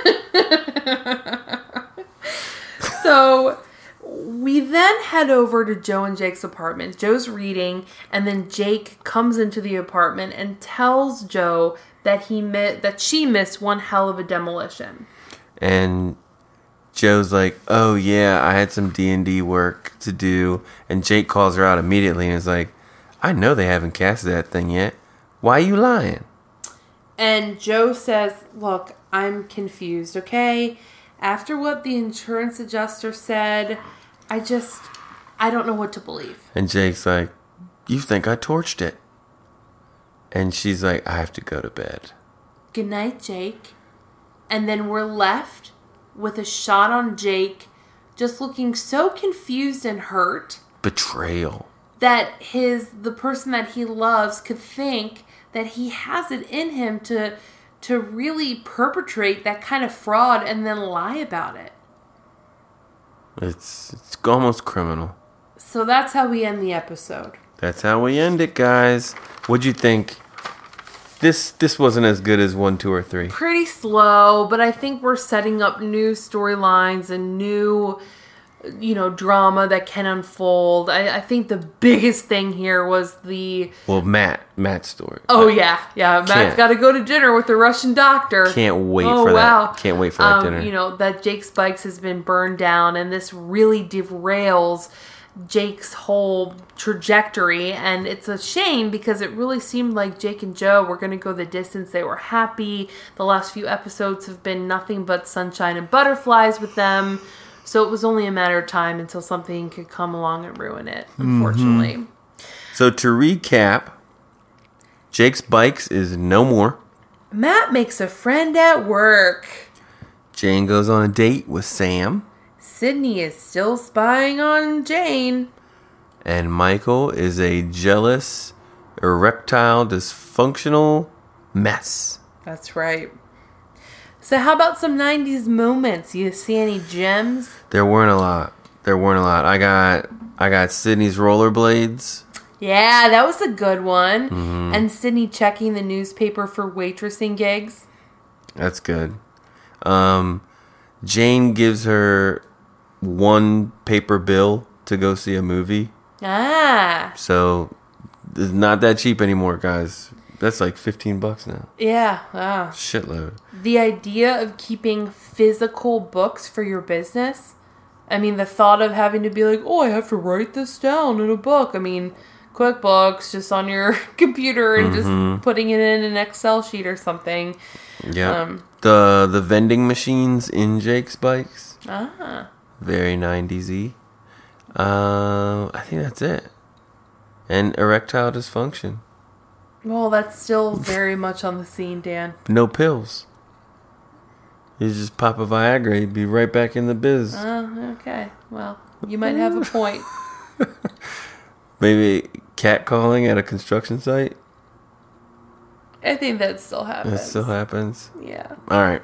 Speaker 1: So we then head over to Joe and Jake's apartment. Joe's reading, and then Jake comes into the apartment and tells Joe that he mi- that she missed one hell of a demolition.
Speaker 2: And Joe's like, oh yeah, I had some D and D work to do. And Jake calls her out immediately and is like, I know they haven't cast that thing yet. Why are you lying?
Speaker 1: And Joe says, look, I'm confused, okay? After what the insurance adjuster said, I just, I don't know what to believe.
Speaker 2: And Jake's like, you think I torched it? And she's like, I have to go to bed.
Speaker 1: Good night, Jake. And then we're left with a shot on Jake just looking so confused and hurt.
Speaker 2: Betrayal.
Speaker 1: That his, the person that he loves could think that he has it in him to to really perpetrate that kind of fraud and then lie about it.
Speaker 2: It's it's almost criminal.
Speaker 1: So that's how we end the episode.
Speaker 2: That's how we end it, guys. What'd you think? This this wasn't as good as one, two, or three.
Speaker 1: Pretty slow, but I think we're setting up new storylines and new, you know, drama that can unfold. I, I think the biggest thing here was the...
Speaker 2: Well, Matt. Matt's story.
Speaker 1: Oh, yeah. Yeah, Matt's got to go to dinner with the Russian doctor.
Speaker 2: Can't wait
Speaker 1: oh,
Speaker 2: for
Speaker 1: wow.
Speaker 2: that. Can't wait for that
Speaker 1: um,
Speaker 2: dinner.
Speaker 1: You know, that Jake's bikes has been burned down, and this really derails Jake's whole trajectory, and it's a shame because it really seemed like Jake and Joe were going to go the distance. They were happy. The last few episodes have been nothing but sunshine and butterflies with them. So it was only a matter of time until something could come along and ruin it, unfortunately.
Speaker 2: Mm-hmm. So to recap, Jake's bikes is no more.
Speaker 1: Matt makes a friend at work.
Speaker 2: Jane goes on a date with Sam.
Speaker 1: Sydney is still spying on Jane.
Speaker 2: And Michael is a jealous, erectile, dysfunctional mess.
Speaker 1: That's right. So how about some nineties moments? You see any gems?
Speaker 2: There weren't a lot. There weren't a lot. I got I got Sydney's rollerblades.
Speaker 1: Yeah, that was a good one.
Speaker 2: Mm-hmm.
Speaker 1: And Sydney checking the newspaper for waitressing gigs.
Speaker 2: That's good. Um, Jane gives her one paper bill to go see a movie.
Speaker 1: Ah.
Speaker 2: So it's not that cheap anymore, guys. That's like fifteen bucks now.
Speaker 1: Yeah. Wow.
Speaker 2: Shitload.
Speaker 1: The idea of keeping physical books for your business, I mean, the thought of having to be like, oh, I have to write this down in a book. I mean, QuickBooks, just on your computer and mm-hmm. just putting it in an Excel sheet or something.
Speaker 2: Yeah. Um, the the vending machines in Jake's bikes.
Speaker 1: Ah.
Speaker 2: Very nineties-y. Uh, I think that's it. And erectile dysfunction.
Speaker 1: Well, that's still very much on the scene, Dan.
Speaker 2: No pills. You just pop a Viagra, you'd be right back in the biz.
Speaker 1: Oh, okay. Well, you might have a point.
Speaker 2: Maybe catcalling at a construction site?
Speaker 1: I think that still happens.
Speaker 2: That still happens?
Speaker 1: Yeah.
Speaker 2: All right.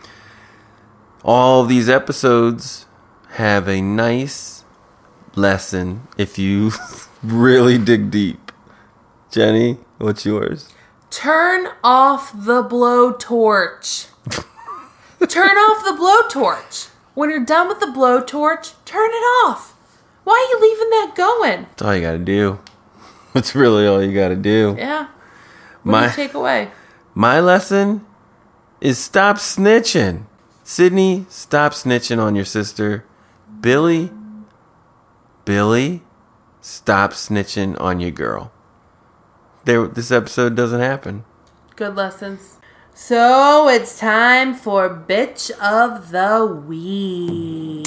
Speaker 2: All these episodes have a nice lesson if you really dig deep. Jenny, what's yours?
Speaker 1: Turn off the blowtorch. Turn off the blowtorch. When you're done with the blowtorch, turn it off. Why are you leaving that going?
Speaker 2: That's all you gotta do. That's really all you gotta do.
Speaker 1: Yeah. What
Speaker 2: my,
Speaker 1: do you take away?
Speaker 2: My lesson is stop snitching. Sydney, stop snitching on your sister. Billy, Billy, stop snitching on your girl. There, this episode doesn't happen.
Speaker 1: Good lessons. So it's time for Bitch of the Week.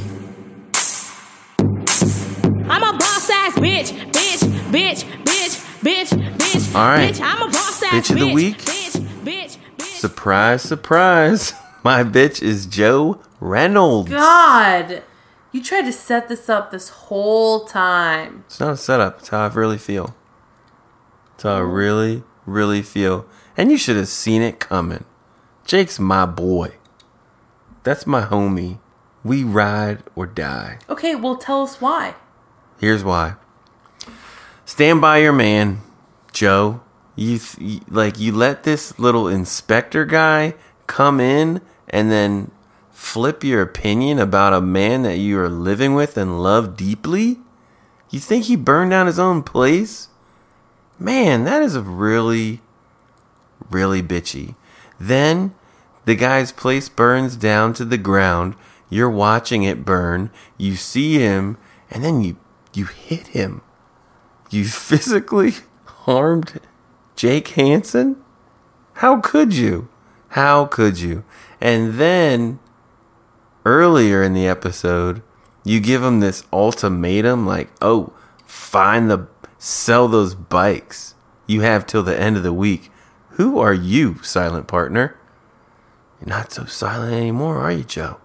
Speaker 3: I'm a boss ass bitch, bitch, bitch, bitch, bitch, bitch.
Speaker 2: All right.
Speaker 3: Bitch, I'm a boss ass
Speaker 2: bitch of the week.
Speaker 3: Bitch, bitch, bitch.
Speaker 2: Surprise, surprise. My bitch is Joe Reynolds.
Speaker 1: God, you tried to set this up this whole time.
Speaker 2: It's not a setup. It's how I really feel. It's how I really, really feel. And you should have seen it coming. Jake's my boy. That's my homie. We ride or die.
Speaker 1: Okay, well, tell us why.
Speaker 2: Here's why. Stand by your man, Joe. You, th- you like you let this little inspector guy come in and then flip your opinion about a man that you are living with and love deeply? You think he burned down his own place? Man, that is a really, really bitchy. Then the guy's place burns down to the ground. You're watching it burn. You see him, and then you you hit him. You physically harmed Jake Hansen? How could you? How could you? And then earlier in the episode, you give him this ultimatum like, oh, find the, sell those bikes. You have till the end of the week. Who are you, silent partner? You're not so silent anymore, are you, Joe?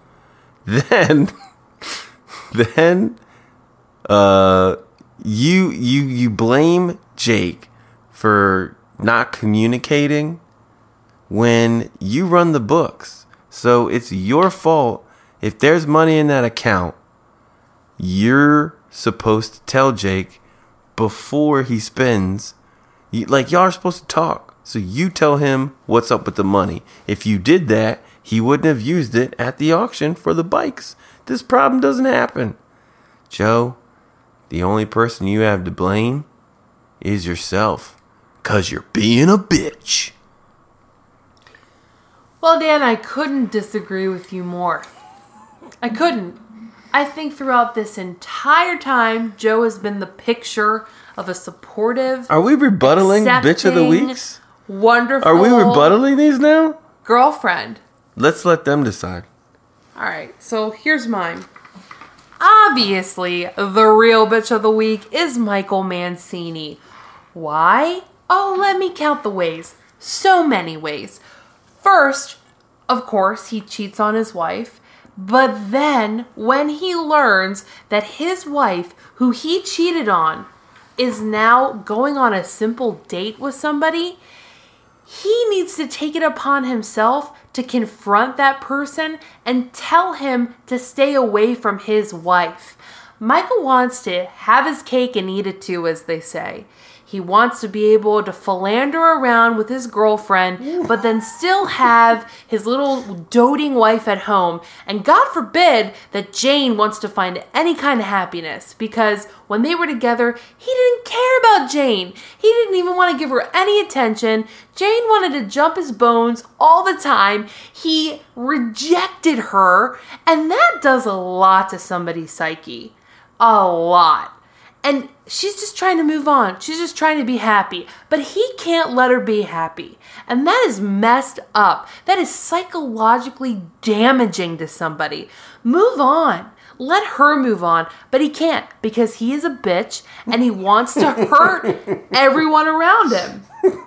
Speaker 2: Then, then, uh, you, you, you blame Jake for not communicating when you run the books. So it's your fault. If there's money in that account, you're supposed to tell Jake before he spends. You, like, y'all are supposed to talk. So you tell him what's up with the money. If you did that, he wouldn't have used it at the auction for the bikes. This problem doesn't happen. Joe, the only person you have to blame is yourself. 'Cause you're being a bitch.
Speaker 1: Well, Dan, I couldn't disagree with you more. I couldn't. I think throughout this entire time, Joe has been the picture of a supportive,
Speaker 2: Are we rebuttaling bitch of the weeks?
Speaker 1: Wonderful.
Speaker 2: Are we rebuttaling these now?
Speaker 1: Girlfriend.
Speaker 2: Let's let them decide.
Speaker 1: All right, so here's mine. Obviously, the real bitch of the week is Michael Mancini. Why? Oh, let me count the ways. So many ways. First, of course, he cheats on his wife. But then, when he learns that his wife, who he cheated on, is now going on a simple date with somebody, he needs to take it upon himself to confront that person and tell him to stay away from his wife. Michael wants to have his cake and eat it too, as they say. He wants to be able to philander around with his girlfriend, but then still have his little doting wife at home. And God forbid that Jane wants to find any kind of happiness, because when they were together, he didn't care about Jane. He didn't even want to give her any attention. Jane wanted to jump his bones all the time. He rejected her, and that does a lot to somebody's psyche. A lot. And she's just trying to move on. She's just trying to be happy. But he can't let her be happy. And that is messed up. That is psychologically damaging to somebody. Move on. Let her move on. But he can't, because he is a bitch and he wants to hurt everyone around him.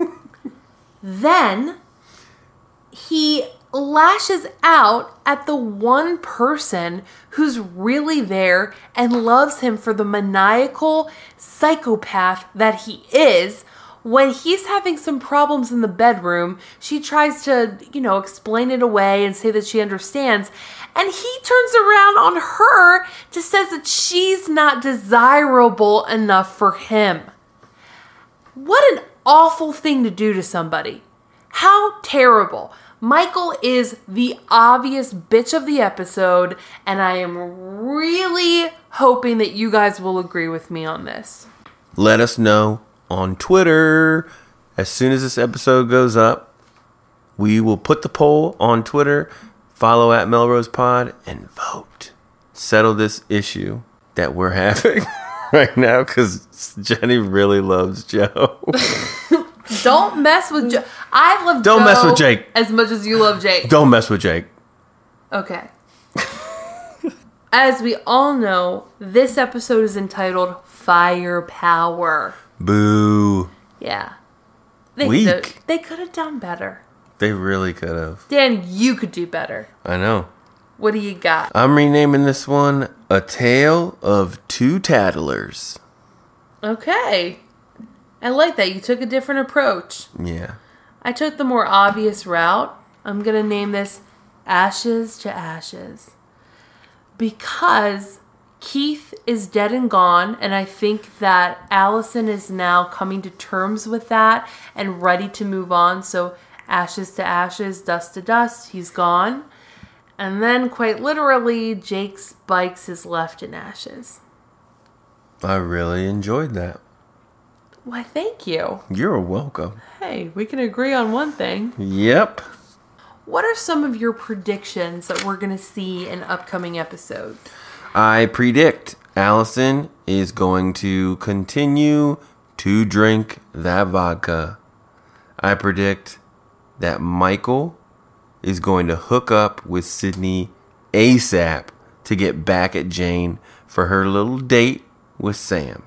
Speaker 1: Then he lashes out at the one person who's really there and loves him for the maniacal psychopath that he is. When he's having some problems in the bedroom, she tries to, you know, explain it away and say that she understands. And he turns around on her to say that she's not desirable enough for him. What an awful thing to do to somebody. How terrible. Michael is the obvious bitch of the episode, and I am really hoping that you guys will agree with me on this.
Speaker 2: Let us know on Twitter. As soon as this episode goes up, we will put the poll on Twitter, follow at Melrose Pod, and vote. Settle this issue that we're having right now, because Jenny really loves Joe.
Speaker 1: Don't mess with Joe. I love
Speaker 2: Don't
Speaker 1: Joe
Speaker 2: mess with Jake
Speaker 1: as much as you love Jake.
Speaker 2: Don't mess with Jake.
Speaker 1: Okay. As we all know, this episode is entitled Firepower.
Speaker 2: Boo.
Speaker 1: Yeah. They
Speaker 2: Weak.
Speaker 1: Could, they could have done better.
Speaker 2: They really could have.
Speaker 1: Dan, you could do better.
Speaker 2: I know.
Speaker 1: What do you got?
Speaker 2: I'm renaming this one A Tale of Two Tattlers.
Speaker 1: Okay. I like that. You took a different approach.
Speaker 2: Yeah.
Speaker 1: I took the more obvious route. I'm going to name this Ashes to Ashes. Because Keith is dead and gone, and I think that Allison is now coming to terms with that and ready to move on. So ashes to ashes, dust to dust, he's gone. And then, quite literally, Jake's bikes is left in ashes.
Speaker 2: I really enjoyed that.
Speaker 1: Why, thank you.
Speaker 2: You're welcome.
Speaker 1: Hey, we can agree on one thing.
Speaker 2: Yep.
Speaker 1: What are some of your predictions that we're going to see in upcoming episodes?
Speaker 2: I predict Allison is going to continue to drink that vodka. I predict that Michael is going to hook up with Sydney ASAP to get back at Jane for her little date with Sam.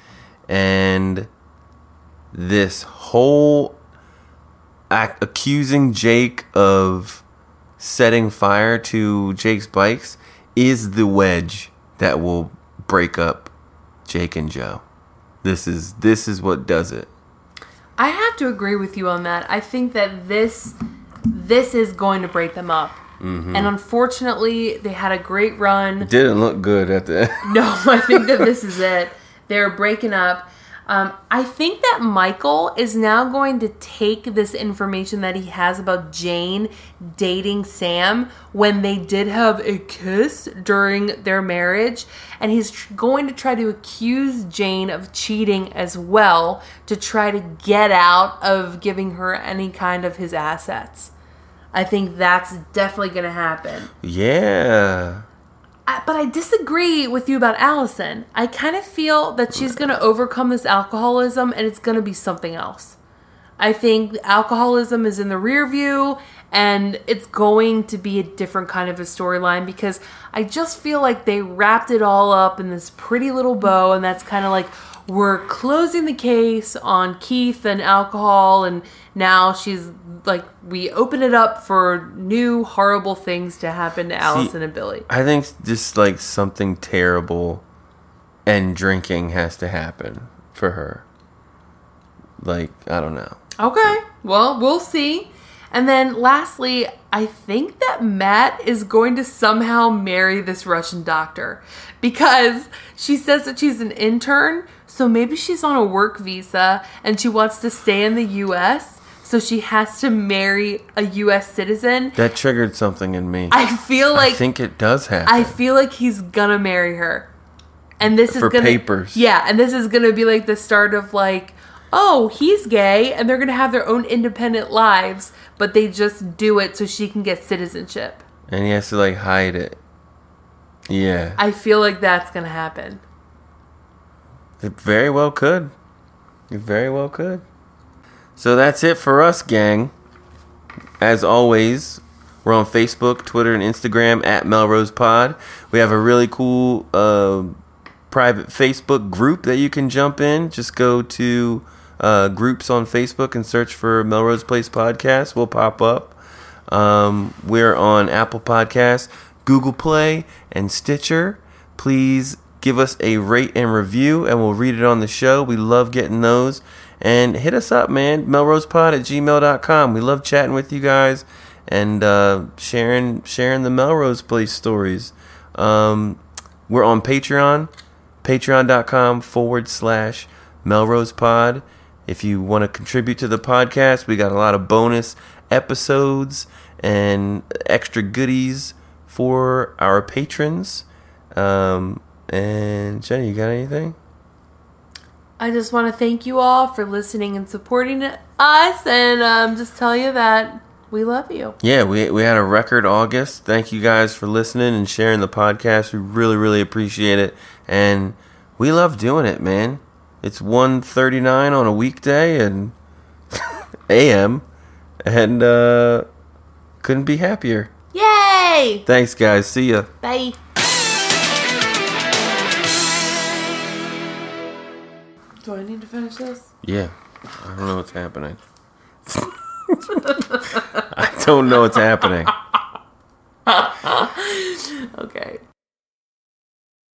Speaker 2: And this whole act accusing Jake of setting fire to Jake's bikes is the wedge that will break up Jake and Joe. This is this is what does it.
Speaker 1: I have to agree with you on that. I think that this this is going to break them up. Mm-hmm. And unfortunately, they had a great run.
Speaker 2: It didn't look good at the end.
Speaker 1: No, I think that this is it. They're breaking up. Um, I think that Michael is now going to take this information that he has about Jane dating Sam when they did have a kiss during their marriage, and he's tr- going to try to accuse Jane of cheating as well to try to get out of giving her any kind of his assets. I think that's definitely going to happen.
Speaker 2: Yeah.
Speaker 1: I, but I disagree with you about Allison. I kind of feel that she's going to overcome this alcoholism and it's going to be something else. I think alcoholism is in the rear view and it's going to be a different kind of a storyline because I just feel like they wrapped it all up in this pretty little bow, and that's kind of like we're closing the case on Keith and alcohol, and now she's like, we open it up for new horrible things to happen to Allison
Speaker 2: See,
Speaker 1: and Billy.
Speaker 2: I think just like something terrible and drinking has to happen for her. Like, I don't know.
Speaker 1: Okay, well, we'll see. And then lastly, I think that Matt is going to somehow marry this Russian doctor because she says that she's an intern. So maybe she's on a work visa and she wants to stay in the U S, so she has to marry a U S citizen.
Speaker 2: That triggered something in me.
Speaker 1: I feel like
Speaker 2: I think it does happen.
Speaker 1: I feel like he's gonna marry her. And this is
Speaker 2: For
Speaker 1: gonna
Speaker 2: papers.
Speaker 1: Yeah, and this is gonna be like the start of like, oh, he's gay and they're gonna have their own independent lives, but they just do it so she can get citizenship.
Speaker 2: And he has to like hide it. Yeah.
Speaker 1: I feel like that's gonna happen.
Speaker 2: It very well could. It very well could. So that's it for us, gang. As always, we're on Facebook, Twitter, and Instagram at Melrose Pod. We have a really cool uh, private Facebook group that you can jump in. Just go to uh, groups on Facebook and search for Melrose Place Podcast. We'll pop up. Um, we're on Apple Podcasts, Google Play, and Stitcher. Please give us a rate and review, and we'll read it on the show. We love getting those. And hit us up, man. melrosepod at gmail dot com. We love chatting with you guys and uh, sharing sharing the Melrose Place stories. Um, we're on Patreon, patreon.com forward slash Melrose Pod. If you want to contribute to the podcast, we got a lot of bonus episodes and extra goodies for our patrons. Um, and Jenny, you got anything?
Speaker 1: I just want to thank you all for listening and supporting us, and um, just tell you that we love you.
Speaker 2: Yeah, we we had a record August. Thank you guys for listening and sharing the podcast. We really, really appreciate it, and we love doing it, man. It's one thirty-nine on a weekday and A M, and uh, couldn't be happier.
Speaker 1: Yay!
Speaker 2: Thanks, guys. See ya.
Speaker 1: Bye. Do I need to finish this?
Speaker 2: Yeah. I don't know what's happening. I don't know what's happening.
Speaker 1: Okay.